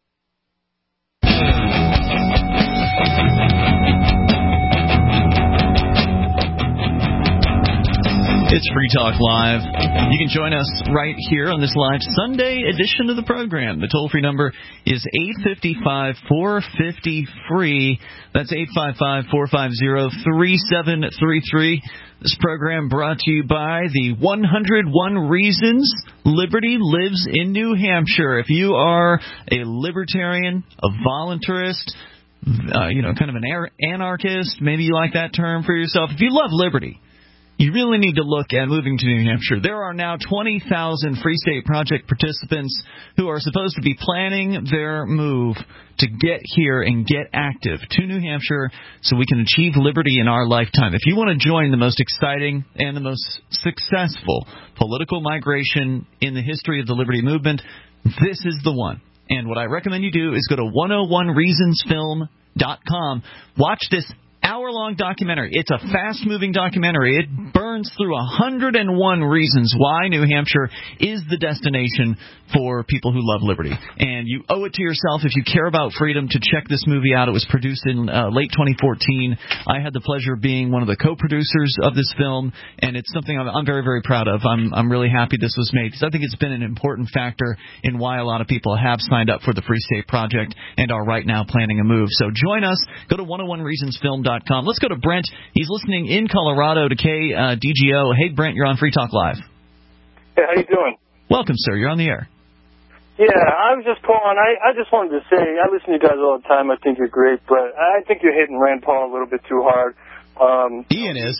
S2: It's Free Talk Live. You can join us right here on this live Sunday edition of the program. The toll-free number is eight five five, four five zero, free. That's eight five five, four five zero, three seven three three. This program brought to you by the one hundred one Reasons Liberty Lives in New Hampshire. If you are a libertarian, a voluntarist, uh, you know, kind of an anarchist, maybe you like that term for yourself. If you love liberty, you really need to look at moving to New Hampshire. There are now twenty thousand Free State Project participants who are supposed to be planning their move to get here and get active to New Hampshire so we can achieve liberty in our lifetime. If you want to join the most exciting and the most successful political migration in the history of the liberty movement, this is the one. And what I recommend you do is go to one oh one reasons film dot com. Watch this hour-long documentary. It's a fast-moving documentary. It burns through one hundred one reasons why New Hampshire is the destination for people who love liberty. And you owe it to yourself, if you care about freedom, to check this movie out. It was produced in uh, late twenty fourteen. I had the pleasure of being one of the co-producers of this film, and it's something I'm, I'm very, very proud of. I'm, I'm really happy this was made, because I think it's been an important factor in why a lot of people have signed up for the Free State Project and are right now planning a move. So join us. Go to one oh one reasons film dot com. Let's go to Brent. He's listening in Colorado to K D G O. Hey, Brent, you're on Free Talk Live.
S25: Hey, how you doing?
S2: Welcome, sir. You're on the air.
S25: Yeah, I was just calling. I, I just wanted to say, I listen to you guys all the time. I think you're great, but I think you're hitting Rand Paul a little bit too hard. Um,
S3: Ian is.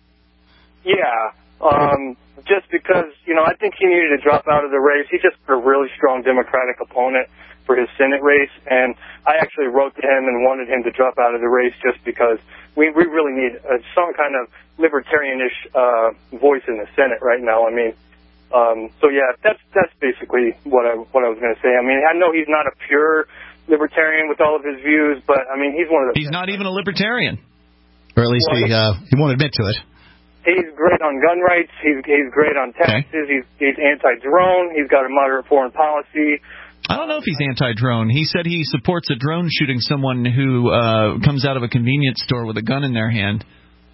S25: Yeah. Um, just because, you know, I think he needed to drop out of the race. He just a really strong Democratic opponent for his Senate race, and I actually wrote to him and wanted him to drop out of the race just because we, we really need uh, some kind of libertarianish uh, voice in the Senate right now. I mean, Um, so yeah, that's that's basically what I what I was going to say. I mean, I know he's not a pure libertarian with all of his views, but I mean, he's one of the.
S2: He's not even a libertarian,
S3: or at least well, he uh, he won't admit to it.
S25: He's great on gun rights. He's he's great on taxes. Okay. He's he's anti-drone. He's got a moderate foreign policy.
S2: I don't know if he's anti-drone. He said he supports a drone shooting someone who uh, comes out of a convenience store with a gun in their hand.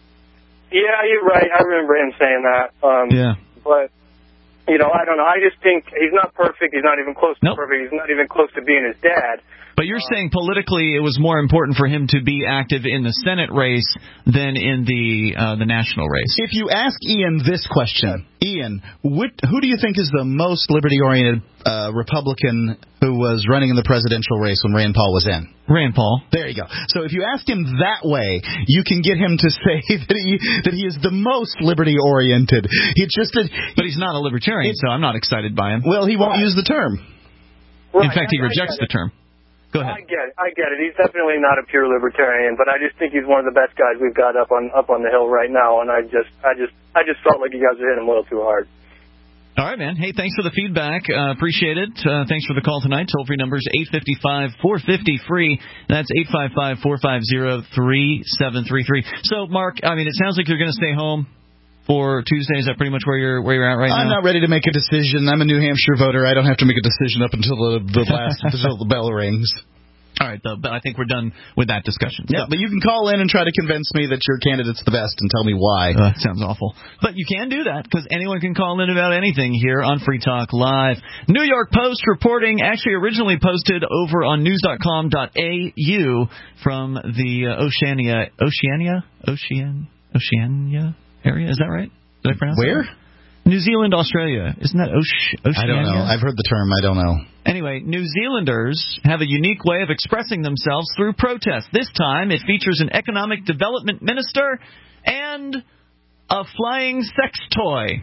S25: Yeah, you're right. I remember him saying that. Um,
S2: yeah.
S25: But, you know, I don't know. I just think he's not perfect. He's not even close to
S2: nope.
S25: perfect. He's not even close to being his dad.
S2: But you're uh, saying politically it was more important for him to be active in the Senate race than in the uh, the national race.
S3: If you ask Ian this question, Ian, what, who do you think is the most liberty-oriented uh, Republican who was running in the presidential race when Rand Paul was in?
S2: Rand Paul.
S3: There you go. So if you ask him that way, you can get him to say that he that he is the most liberty-oriented. It's just that,
S2: but he's not a libertarian, so I'm not excited by him.
S3: Well, he won't use the term.
S25: Right.
S2: In fact, he rejects the term. Go ahead.
S25: I get it. I get it. He's definitely not a pure libertarian, but I just think he's one of the best guys we've got up on up on the hill right now. And I just, I just, I just felt like you guys were hitting him a little too hard.
S2: All right, man. Hey, thanks for the feedback. Uh, appreciate it. Uh, thanks for the call tonight. Toll free numbers eight five five, four five zero, free. That's eight five five, four five zero, three seven three three. So, Mark, I mean, it sounds like you're going to stay home for Tuesday. Is that pretty much where you're where you're at right now?
S3: I'm not ready to make a decision. I'm a New Hampshire voter. I don't have to make a decision up until the, the last until the bell rings.
S2: All right, though, but I think we're done with that discussion.
S3: Yeah, so. But you can call in and try to convince me that your candidate's the best and tell me why.
S2: Uh, that sounds awful. But you can do that because anyone can call in about anything here on Free Talk Live. New York Post reporting, actually originally posted over on news dot com dot a u from the uh, Oceania, Oceania, Ocean, Oceania area. Is that right? Did I pronounce
S3: Where?
S2: That? New Zealand, Australia. Isn't that Oce- Oceania?
S3: I don't know. I've heard the term. I don't know.
S2: Anyway, New Zealanders have a unique way of expressing themselves through protest. This time, it features an economic development minister and a flying sex toy.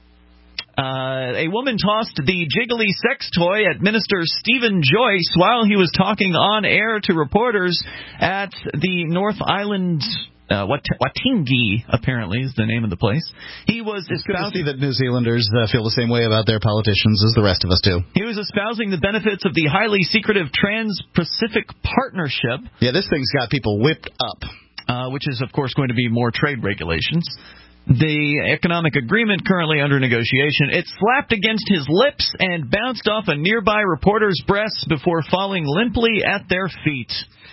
S2: Uh, a woman tossed the jiggly sex toy at Minister Stephen Joyce while he was talking on air to reporters at the North Island. Uh, Wat- Watingi, apparently, is the name of the place. He was
S3: it's espousing... good to see that New Zealanders uh, feel the same way about their politicians as the rest of us do.
S2: He was espousing the benefits of the highly secretive Trans-Pacific Partnership.
S3: Yeah, this thing's got people whipped up.
S2: Uh, which is, of course, going to be more trade regulations. The economic agreement currently under negotiation. It slapped against his lips and bounced off a nearby reporter's breasts before falling limply at their feet.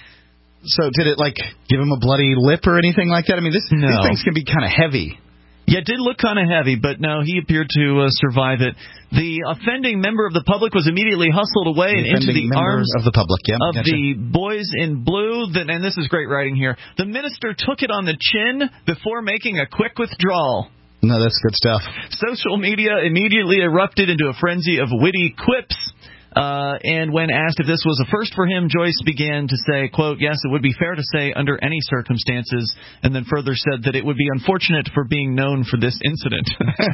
S3: So did it, like, give him a bloody lip or anything like that? I mean, this,
S2: no.
S3: these things can be kind of heavy.
S2: Yeah, it did look kind of heavy, but no, he appeared to uh, survive it. The offending member of the public was immediately hustled away and into the arms
S3: of the public, yeah,
S2: of
S3: gotcha.
S2: the boys in blue. That, and this is great writing here. The minister took it on the chin before making a quick withdrawal.
S3: No, that's good stuff.
S2: Social media immediately erupted into a frenzy of witty quips. Uh, and when asked if this was a first for him, Joyce began to say, quote, yes, it would be fair to say under any circumstances, and then further said that it would be unfortunate for being known for this incident.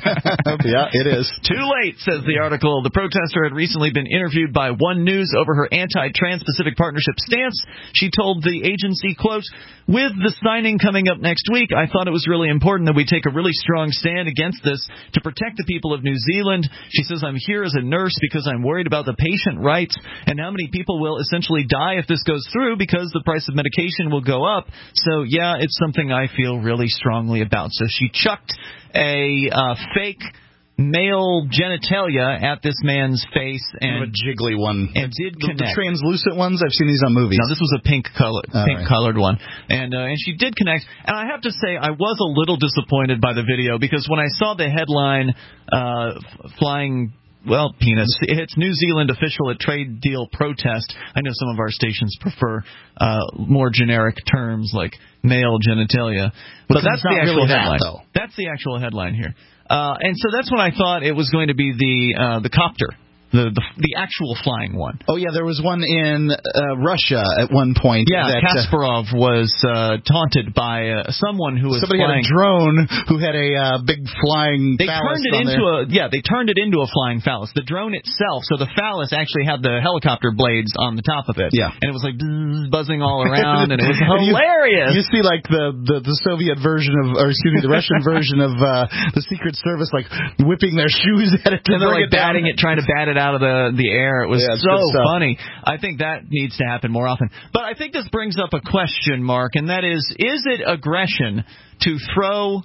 S3: Yeah, it is.
S2: Too late, says the article. The protester had recently been interviewed by One News over her anti-Trans-Pacific Partnership stance. She told the agency, quote, with the signing coming up next week, I thought it was really important that we take a really strong stand against this to protect the people of New Zealand. She says, I'm here as a nurse because I'm worried about the patient rights and how many people will essentially die if this goes through because the price of medication will go up. So, yeah, it's something I feel really strongly about. So she chucked a uh, fake male genitalia at this man's face and
S3: a jiggly one
S2: and did connect.
S3: The translucent ones, I've seen these on movies.
S2: No, this was a pink color,
S3: All
S2: pink
S3: right.
S2: colored one, and uh, and she did connect. And I have to say, I was a little disappointed by the video because when I saw the headline, uh, flying. Well, penis. It's New Zealand official at trade deal protest. I know some of our stations prefer uh, more generic terms like male genitalia, but that's the actual
S3: really
S2: headline.
S3: That,
S2: that's the actual headline here. Uh, and so that's when I thought it was going to be the uh, the copter The, the the actual flying one.
S3: Oh, yeah, there was one in uh, Russia at one point.
S2: Yeah,
S3: that,
S2: Kasparov uh, was uh, taunted by uh, someone who was
S3: somebody
S2: flying.
S3: had a drone who had a uh, big flying
S2: They
S3: phallus
S2: turned it
S3: on
S2: into
S3: there.
S2: a yeah. They turned it into a flying phallus. The drone itself, so the phallus actually had the helicopter blades on the top of it.
S3: Yeah,
S2: and it was like bzz, buzzing all around, and it was hilarious.
S3: You, you see, like the, the the Soviet version of, or excuse me, the Russian version of uh, the Secret Service, like whipping their shoes at it,
S2: and they're like batting it, trying to bat it out of the the air. It was
S3: yeah,
S2: so funny. I think that needs to happen more often. But I think this brings up a question mark, and that is: is it aggression to throw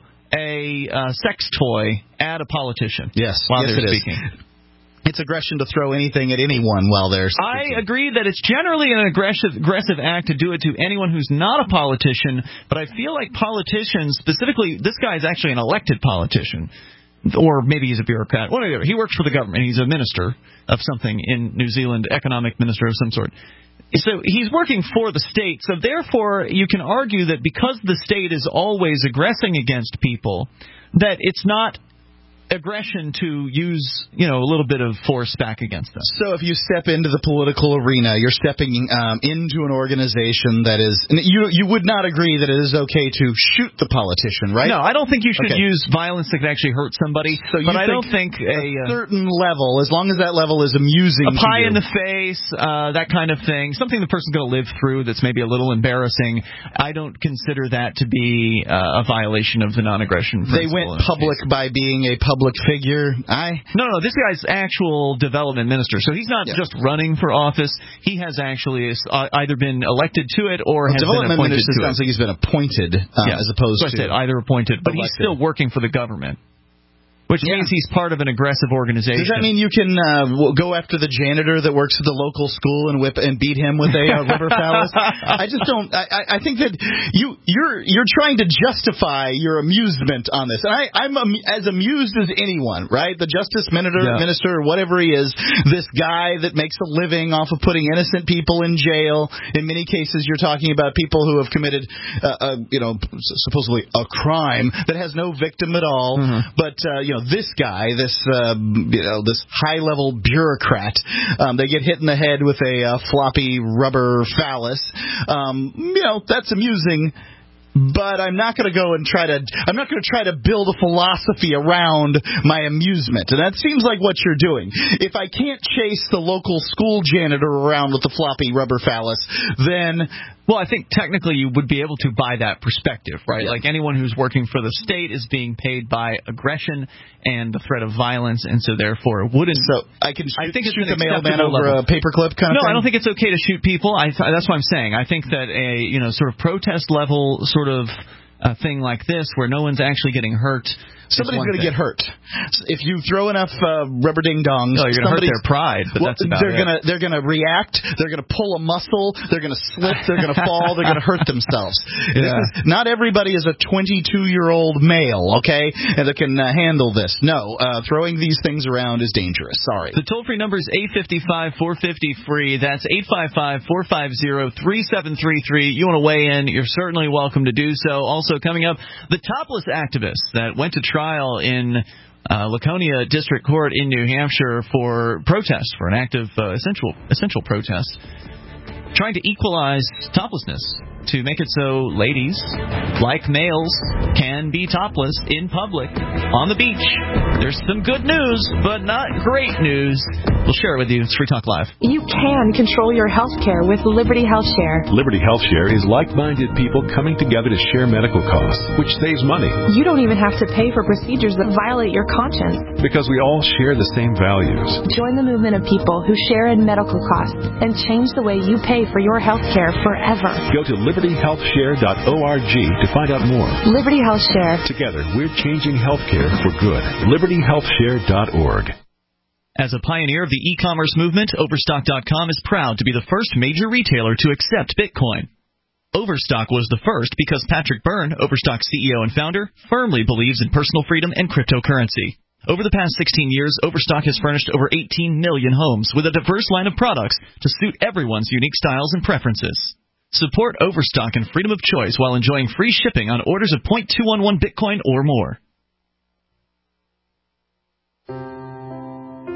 S2: a uh, sex toy at a politician?
S3: Yes,
S2: while
S3: yes,
S2: they're
S3: it
S2: speaking.
S3: Is. It's aggression to throw anything at anyone while they're speaking.
S2: I agree that it's generally an aggressive aggressive act to do it to anyone who's not a politician, but I feel like politicians, specifically, this guy is actually an elected politician. Or maybe he's a bureaucrat. Whatever. He works for the government. He's a minister of something in New Zealand, economic minister of some sort. So he's working for the state. So therefore, you can argue that because the state is always aggressing against people, that it's not aggression to use, you know, a little bit of force back against them.
S3: So if you step into the political arena, you're stepping um, into an organization that is, and you you would not agree that it is okay to shoot the politician, right?
S2: No, I don't think you should
S3: okay.
S2: use violence that could actually hurt somebody.
S3: So
S2: but
S3: you
S2: I
S3: think
S2: don't think a,
S3: a certain level, as long as that level is amusing,
S2: a pie
S3: to you.
S2: in the face, uh, that kind of thing, something the person's going to live through that's maybe a little embarrassing. I don't consider that to be uh, a violation of the non-aggression principle.
S3: They went public by being a public figure. I
S2: no, no, this guy's actual development minister, so he's not yeah. just running for office. He has actually uh, either been elected to it or
S3: well,
S2: has
S3: development
S2: been appointed
S3: minister
S2: to
S3: sounds
S2: it.
S3: like he's been appointed uh,
S2: yeah.
S3: as opposed
S2: so I
S3: to
S2: said, either appointed, but
S3: elected.
S2: He's still working for the government. Which
S3: yeah.
S2: means he's part of an aggressive organization.
S3: Does that mean you can uh, go after the janitor that works at the local school and whip and beat him with a uh, rubber phallus? I just don't. I, I think that you you're you're trying to justify your amusement on this, and I, I'm um, as amused as anyone, right? The justice minister,
S2: yeah.
S3: minister, or whatever he is, this guy that makes a living off of putting innocent people in jail. In many cases, you're talking about people who have committed, uh, a, you know, supposedly a crime that has no victim at all, mm-hmm. but uh, you know. This guy, this uh, you know, this high-level bureaucrat, um, they get hit in the head with a uh, floppy rubber phallus. Um, you know, that's amusing. But I'm not going to go and try to. I'm not going to try to build a philosophy around my amusement, and that seems like what you're doing. If I can't chase the local school janitor around with the floppy rubber phallus, then.
S2: Well, I think technically you would be able to buy that perspective, right? Yeah. Like anyone who's working for the state is being paid by aggression and the threat of violence, and so therefore it wouldn't.
S3: So I can shoot,
S2: I think it's
S3: shoot
S2: an
S3: the mailman
S2: over
S3: level. A paperclip kind
S2: no,
S3: of thing?
S2: No, I don't think it's okay to shoot people. I th- that's what I'm saying. I think that a you know sort of protest level sort of uh, thing like this where no one's actually getting hurt.
S3: Somebody's going to get hurt. If you throw enough uh, rubber ding dongs,
S2: no, you're going to hurt their pride. But
S3: well,
S2: that's about
S3: they're
S2: it.
S3: Gonna, they're going to react. They're going to pull a muscle. They're going to slip. They're going to fall. They're going to hurt themselves.
S2: Yeah.
S3: Is, not everybody is a twenty-two-year-old male, okay, and that can uh, handle this. No, uh, throwing these things around is dangerous. Sorry.
S2: The toll-free number is eight five five, four five zero, free. That's eight five five, four five zero, three seven three three. You want to weigh in, you're certainly welcome to do so. Also coming up, the topless activist that went to trial in Uh, Laconia District Court in New Hampshire for protest, for an act of uh, essential essential protest, trying to equalize toplessness to make it so ladies, like males, can be topless in public on the beach. There's some good news, but not great news. We'll share it with you. It's Free Talk Live.
S1: You can control your health care with Liberty Health Share.
S4: Liberty Health Share is like-minded people coming together to share medical costs, which saves money.
S1: You don't even have to pay for procedures that violate your conscience.
S4: Because we all share the same values.
S1: Join the movement of people who share in medical costs and change the way you pay for your health care forever.
S4: Go to liberty health share dot org to find out more.
S1: Liberty Health Share.
S4: Together, we're changing healthcare for good. liberty health share dot org.
S2: As a pioneer of the e-commerce movement, Overstock dot com is proud to be the first major retailer to accept Bitcoin. Overstock was the first because Patrick Byrne, Overstock's C E O and founder, firmly believes in personal freedom and cryptocurrency. Over the past sixteen years, Overstock has furnished over eighteen million homes with a diverse line of products to suit everyone's unique styles and preferences. Support Overstock and freedom of choice while enjoying free shipping on orders of zero point two one one Bitcoin or more.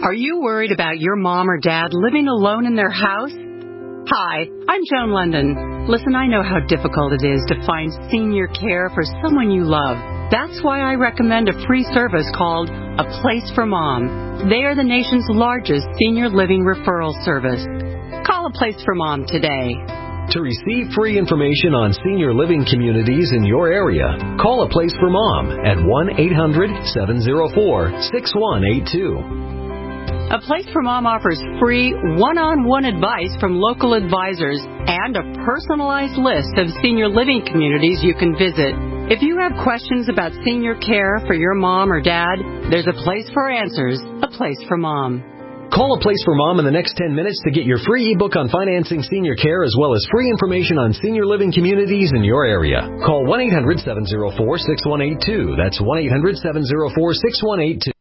S5: Are you worried about your mom or dad living alone in their house? Hi, I'm Joan London. Listen, I know how difficult it is to find senior care for someone you love. That's why I recommend a free service called A Place for Mom. They are the nation's largest senior living referral service. Call A Place for Mom today.
S6: To receive free information on senior living communities in your area, call A Place for Mom at one eight hundred seven oh four six one eight two.
S5: A Place for Mom offers free one-on-one advice from local advisors and a personalized list of senior living communities you can visit. If you have questions about senior care for your mom or dad, there's a place for answers, A Place for Mom.
S6: Call A Place for Mom in the next ten minutes to get your free ebook on financing senior care as well as free information on senior living communities in your area. Call one eight hundred seven oh four six one eight two. That's one eight hundred seven oh four six one eight two.